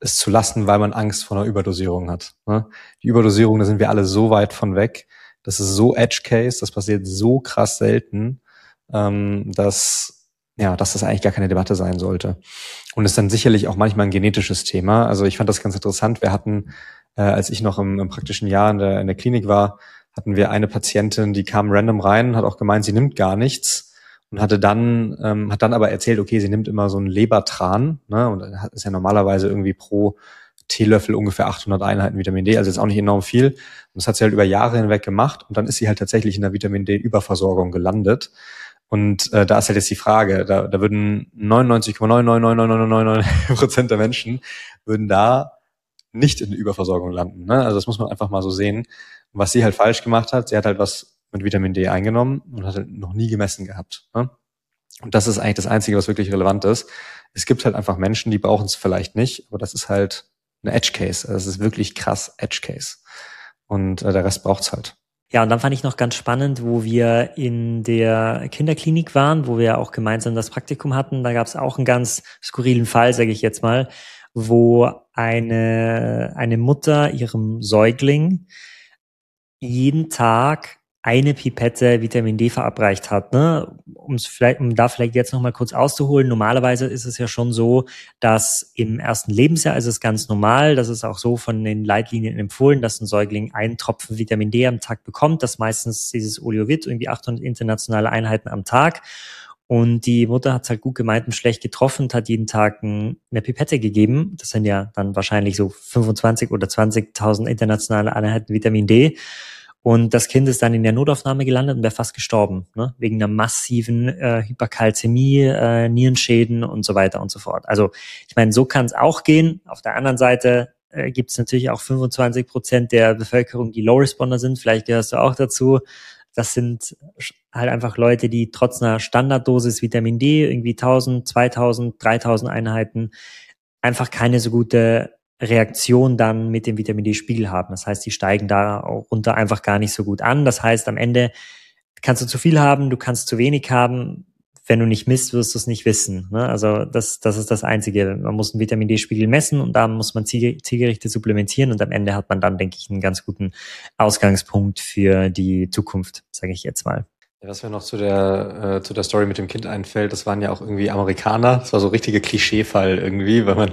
es zu lassen, weil man Angst vor einer Überdosierung hat. Ne? Die Überdosierung, da sind wir alle so weit von weg. Das ist so Edge Case, das passiert so krass selten, ähm, dass ja, dass das eigentlich gar keine Debatte sein sollte. Und ist dann sicherlich auch manchmal ein genetisches Thema. Also ich fand das ganz interessant. Wir hatten, äh, als ich noch im, im praktischen Jahr in der, in der Klinik war, hatten wir eine Patientin, die kam random rein, hat auch gemeint, sie nimmt gar nichts und hatte dann, ähm, hat dann aber erzählt, okay, sie nimmt immer so einen Lebertran, ne, und das ist ja normalerweise irgendwie pro Teelöffel ungefähr achthundert Einheiten Vitamin D, also jetzt auch nicht enorm viel. Und das hat sie halt über Jahre hinweg gemacht und dann ist sie halt tatsächlich in der Vitamin D-Überversorgung gelandet. Und äh, da ist halt jetzt die Frage, da, da würden neunundneunzig Komma neun neun neun neun neun neun neun Prozent der Menschen würden da nicht in der Überversorgung landen. Ne? Also das muss man einfach mal so sehen. Und was sie halt falsch gemacht hat, sie hat halt was mit Vitamin D eingenommen und hat halt noch nie gemessen gehabt. Ne? Und das ist eigentlich das Einzige, was wirklich relevant ist. Es gibt halt einfach Menschen, die brauchen es vielleicht nicht, aber das ist halt eine Edge Case. Also das ist wirklich krass Edge Case. Und äh, der Rest braucht's halt. Ja, und dann fand ich noch ganz spannend, wo wir in der Kinderklinik waren, wo wir auch gemeinsam das Praktikum hatten. Da gab es auch einen ganz skurrilen Fall, sage ich jetzt mal, wo eine, eine Mutter ihrem Säugling jeden Tag eine Pipette Vitamin D verabreicht hat, ne? Um es vielleicht, um da vielleicht jetzt noch mal kurz auszuholen. Normalerweise ist es ja schon so, dass im ersten Lebensjahr ist es ganz normal, das ist auch so von den Leitlinien empfohlen, dass ein Säugling einen Tropfen Vitamin D am Tag bekommt. Das meistens dieses Oleovit, irgendwie achthundert internationale Einheiten am Tag. Und die Mutter hat es halt gut gemeint und schlecht getroffen und hat jeden Tag eine Pipette gegeben. Das sind ja dann wahrscheinlich so fünfundzwanzig oder zwanzigtausend internationale Einheiten Vitamin D. Und das Kind ist dann in der Notaufnahme gelandet und wäre fast gestorben, ne? Wegen einer massiven äh, Hyperkalzämie, äh, Nierenschäden und so weiter und so fort. Also ich meine, so kann es auch gehen. Auf der anderen Seite äh, gibt es natürlich auch fünfundzwanzig Prozent der Bevölkerung, die Low-Responder sind. Vielleicht gehörst du auch dazu. Das sind halt einfach Leute, die trotz einer Standarddosis Vitamin D, irgendwie tausend, zweitausend, dreitausend Einheiten, einfach keine so gute Reaktion dann mit dem Vitamin D-Spiegel haben. Das heißt, die steigen da auch runter einfach gar nicht so gut an. Das heißt, am Ende kannst du zu viel haben, du kannst zu wenig haben. Wenn du nicht misst, wirst du es nicht wissen. Ne? Also das, das ist das Einzige. Man muss einen Vitamin D-Spiegel messen und da muss man ziel, zielgerichtet supplementieren und am Ende hat man dann, denke ich, einen ganz guten Ausgangspunkt für die Zukunft, sage ich jetzt mal. Ja, was mir noch zu der äh, zu der Story mit dem Kind einfällt, das waren ja auch irgendwie Amerikaner. Das war so ein richtiger Klischeefall irgendwie, weil man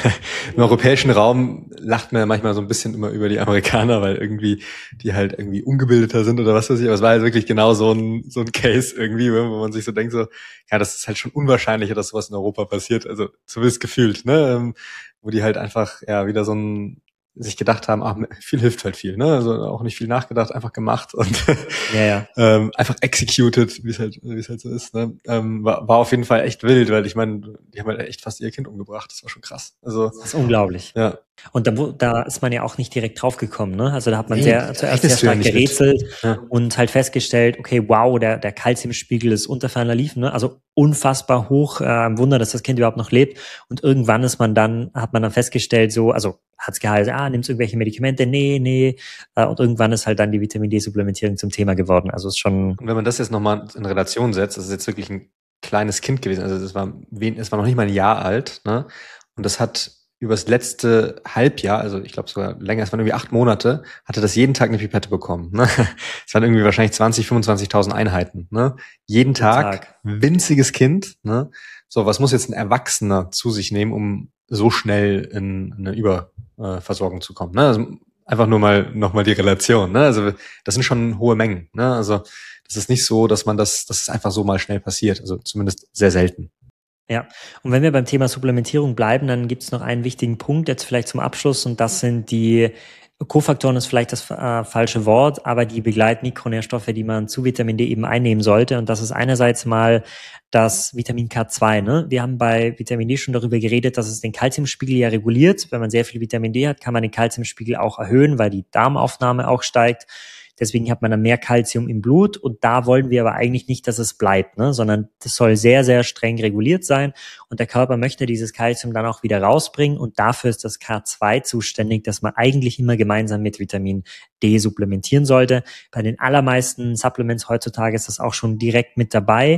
im europäischen Raum lacht man ja manchmal so ein bisschen immer über die Amerikaner, weil irgendwie die halt irgendwie ungebildeter sind oder was weiß ich. Aber es war halt wirklich genau so ein so ein Case irgendwie, wo man sich so denkt, so ja, das ist halt schon unwahrscheinlicher, dass sowas in Europa passiert. Also zumindest gefühlt, ne, ähm, wo die halt einfach ja wieder so ein sich gedacht haben, ach, viel hilft halt viel, ne? Also auch nicht viel nachgedacht, einfach gemacht und ja, ja. ähm, einfach executed, wie es halt, wie es halt so ist, ne? Ähm, war, war auf jeden Fall echt wild, weil ich meine, die haben halt echt fast ihr Kind umgebracht. Das war schon krass. Also das ist unglaublich. Ja. Und da, da ist man ja auch nicht direkt draufgekommen, ne? Also da hat man nee, sehr zuerst sehr stark ja gerätselt ja. und halt festgestellt, okay, wow, der der Kalziumspiegel ist unter ferner Liefen, ne? Also unfassbar hoch. Äh, ein Wunder, dass das Kind überhaupt noch lebt. Und irgendwann ist man dann, hat man dann festgestellt, so, also hat's geheißen, ah, nimmst irgendwelche Medikamente? Nee, nee. Äh, und irgendwann ist halt dann die Vitamin D-Supplementierung zum Thema geworden. Also ist schon. Und wenn man das jetzt nochmal in Relation setzt, das ist jetzt wirklich ein kleines Kind gewesen, also es war, es war noch nicht mal ein Jahr alt, ne? Und das hat übers letzte Halbjahr, also ich glaube sogar länger, es waren irgendwie acht Monate, hatte das jeden Tag eine Pipette bekommen. Ne? Es waren irgendwie wahrscheinlich zwanzig, fünfundzwanzigtausend Einheiten. Ne? Jeden Tag, Tag, winziges Kind. Ne? So, was muss jetzt ein Erwachsener zu sich nehmen, um so schnell in eine Überversorgung zu kommen? Ne? Also einfach nur mal nochmal die Relation. Ne? Also das sind schon hohe Mengen. Ne? Also das ist nicht so, dass man das, dass es einfach so mal schnell passiert. Also zumindest sehr selten. Ja, und wenn wir beim Thema Supplementierung bleiben, dann gibt es noch einen wichtigen Punkt jetzt vielleicht zum Abschluss und das sind die Kofaktoren, ist vielleicht das äh, falsche Wort, aber die Begleitmikronährstoffe, die man zu Vitamin D eben einnehmen sollte. Und das ist einerseits mal das Vitamin K zwei. Ne? Wir haben bei Vitamin D schon darüber geredet, dass es den Kalziumspiegel ja reguliert. Wenn man sehr viel Vitamin D hat, kann man den Kalziumspiegel auch erhöhen, weil die Darmaufnahme auch steigt. Deswegen hat man dann mehr Kalzium im Blut und da wollen wir aber eigentlich nicht, dass es bleibt, ne? Sondern das soll sehr, sehr streng reguliert sein und der Körper möchte dieses Kalzium dann auch wieder rausbringen und dafür ist das K zwei zuständig, dass man eigentlich immer gemeinsam mit Vitamin D supplementieren sollte. Bei den allermeisten Supplements heutzutage ist das auch schon direkt mit dabei.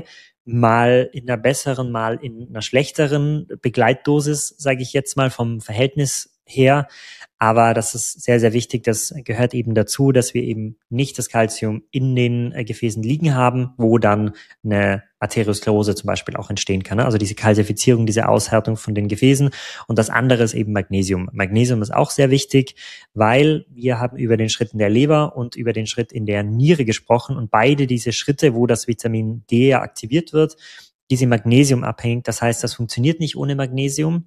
mal in einer besseren, mal in einer schlechteren Begleitdosis, sage ich jetzt mal vom Verhältnis her. Aber das ist sehr, sehr wichtig. Das gehört eben dazu, dass wir eben nicht das Calcium in den äh, Gefäßen liegen haben, wo dann eine Arteriosklerose zum Beispiel auch entstehen kann. Ne? Also diese Kalzifizierung, diese Aushärtung von den Gefäßen. Und das andere ist eben Magnesium. Magnesium ist auch sehr wichtig, weil wir haben über den Schritt in der Leber und über den Schritt in der Niere gesprochen. Und beide diese Schritte, wo das Vitamin D ja aktiviert wird, die sind magnesiumabhängig. Das heißt, das funktioniert nicht ohne Magnesium.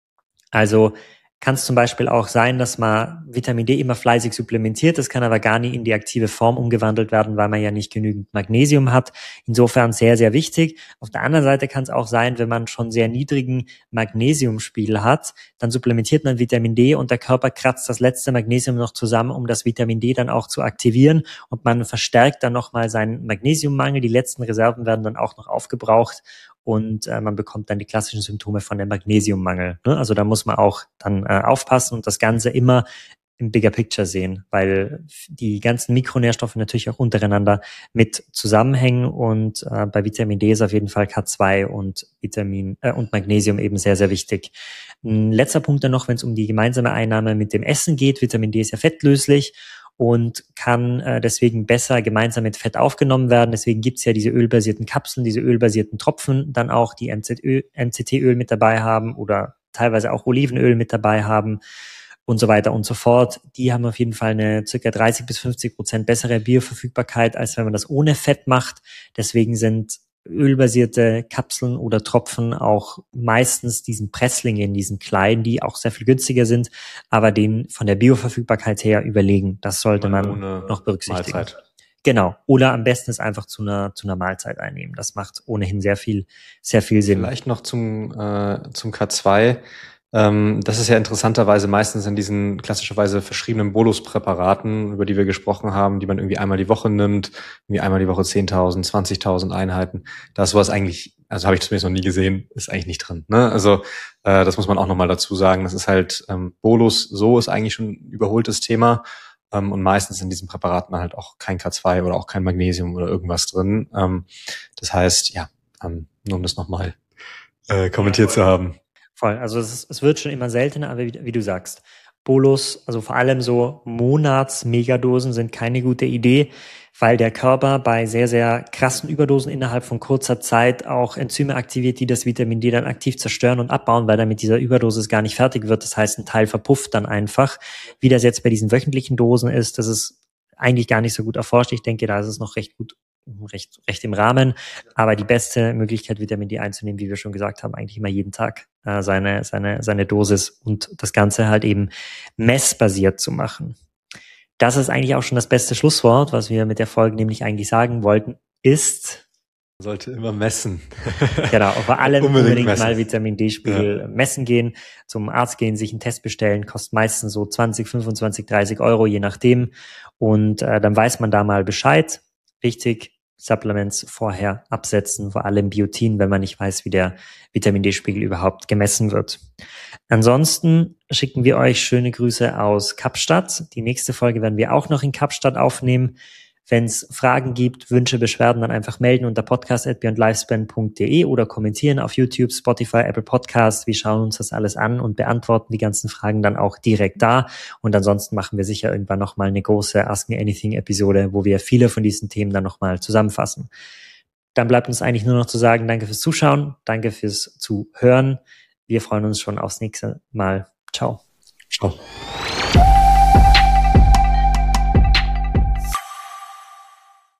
Also kann es zum Beispiel auch sein, dass man Vitamin D immer fleißig supplementiert. Das kann aber gar nicht in die aktive Form umgewandelt werden, weil man ja nicht genügend Magnesium hat. Insofern sehr, sehr wichtig. Auf der anderen Seite kann es auch sein, wenn man schon sehr niedrigen Magnesiumspiegel hat, dann supplementiert man Vitamin D und der Körper kratzt das letzte Magnesium noch zusammen, um das Vitamin D dann auch zu aktivieren. Und man verstärkt dann nochmal seinen Magnesiummangel. Die letzten Reserven werden dann auch noch aufgebraucht. Und äh, man bekommt dann die klassischen Symptome von dem Magnesiummangel. Ne? Also da muss man auch dann äh, aufpassen und das Ganze immer im Bigger Picture sehen, weil die ganzen Mikronährstoffe natürlich auch untereinander mit zusammenhängen und äh, bei Vitamin D ist auf jeden Fall K zwei und Vitamin äh, und Magnesium eben sehr, sehr wichtig. Ein letzter Punkt dann noch, wenn es um die gemeinsame Einnahme mit dem Essen geht. Vitamin D ist ja fettlöslich und kann äh, deswegen besser gemeinsam mit Fett aufgenommen werden. Deswegen gibt's ja diese ölbasierten Kapseln, diese ölbasierten Tropfen, dann auch die M Z Ö, M C T-Öl mit dabei haben oder teilweise auch Olivenöl mit dabei haben und so weiter und so fort. Die haben auf jeden Fall eine circa dreißig bis fünfzig Prozent bessere Bioverfügbarkeit, als wenn man das ohne Fett macht. Deswegen sind ölbasierte Kapseln oder Tropfen auch meistens diesen Presslingen, diesen kleinen, die auch sehr viel günstiger sind, aber den von der Bioverfügbarkeit her überlegen. Das sollte man Ohne noch berücksichtigen. Mahlzeit. Genau. Oder am besten es einfach zu einer zu einer Mahlzeit einnehmen. Das macht ohnehin sehr viel sehr viel Sinn. Vielleicht noch zum äh, zum K zwei. Ähm, das ist ja interessanterweise meistens in diesen klassischerweise verschriebenen Boluspräparaten, über die wir gesprochen haben, die man irgendwie einmal die Woche nimmt, irgendwie einmal die Woche zehntausend, zwanzigtausend Einheiten. Da ist sowas eigentlich, also habe ich zumindest noch nie gesehen, ist eigentlich nicht drin. Ne? Also äh, das muss man auch nochmal dazu sagen. Das ist halt ähm, Bolus, so ist eigentlich schon ein überholtes Thema. Um, und meistens in diesen Präparaten halt auch kein K zwei oder auch kein Magnesium oder irgendwas drin. Um, das heißt, ja, um, nur um das nochmal äh, kommentiert ja, zu haben. Voll, also es, ist, es wird schon immer seltener, aber wie, wie du sagst, Bolus, also vor allem so Monats-Megadosen sind keine gute Idee, weil der Körper bei sehr, sehr krassen Überdosen innerhalb von kurzer Zeit auch Enzyme aktiviert, die das Vitamin D dann aktiv zerstören und abbauen, weil er mit dieser Überdosis gar nicht fertig wird. Das heißt, ein Teil verpufft dann einfach. Wie das jetzt bei diesen wöchentlichen Dosen ist, das ist eigentlich gar nicht so gut erforscht. Ich denke, da ist es noch recht gut, recht, recht im Rahmen. Aber die beste Möglichkeit, Vitamin D einzunehmen, wie wir schon gesagt haben, eigentlich immer jeden Tag äh, seine, seine, seine Dosis und das Ganze halt eben messbasiert zu machen. Das ist eigentlich auch schon das beste Schlusswort, was wir mit der Folge nämlich eigentlich sagen wollten, ist... Man sollte immer messen. Genau, vor allem unbedingt, unbedingt mal Vitamin D-Spiegel ja. messen gehen, zum Arzt gehen, sich einen Test bestellen, kostet meistens so zwanzig, fünfundzwanzig, dreißig Euro, je nachdem. Und äh, dann weiß man da mal Bescheid. Wichtig, Supplements vorher absetzen, vor allem Biotin, wenn man nicht weiß, wie der Vitamin D-Spiegel überhaupt gemessen wird. Ansonsten schicken wir euch schöne Grüße aus Kapstadt. Die nächste Folge werden wir auch noch in Kapstadt aufnehmen. Wenn es Fragen gibt, Wünsche, Beschwerden, dann einfach melden unter podcast at beyond lifespan punkt de oder kommentieren auf YouTube, Spotify, Apple Podcasts. Wir schauen uns das alles an und beantworten die ganzen Fragen dann auch direkt da. Und ansonsten machen wir sicher irgendwann nochmal eine große Ask Me Anything Episode, wo wir viele von diesen Themen dann nochmal zusammenfassen. Dann bleibt uns eigentlich nur noch zu sagen, danke fürs Zuschauen, danke fürs Zuhören. Wir freuen uns schon aufs nächste Mal. Ciao. Ciao.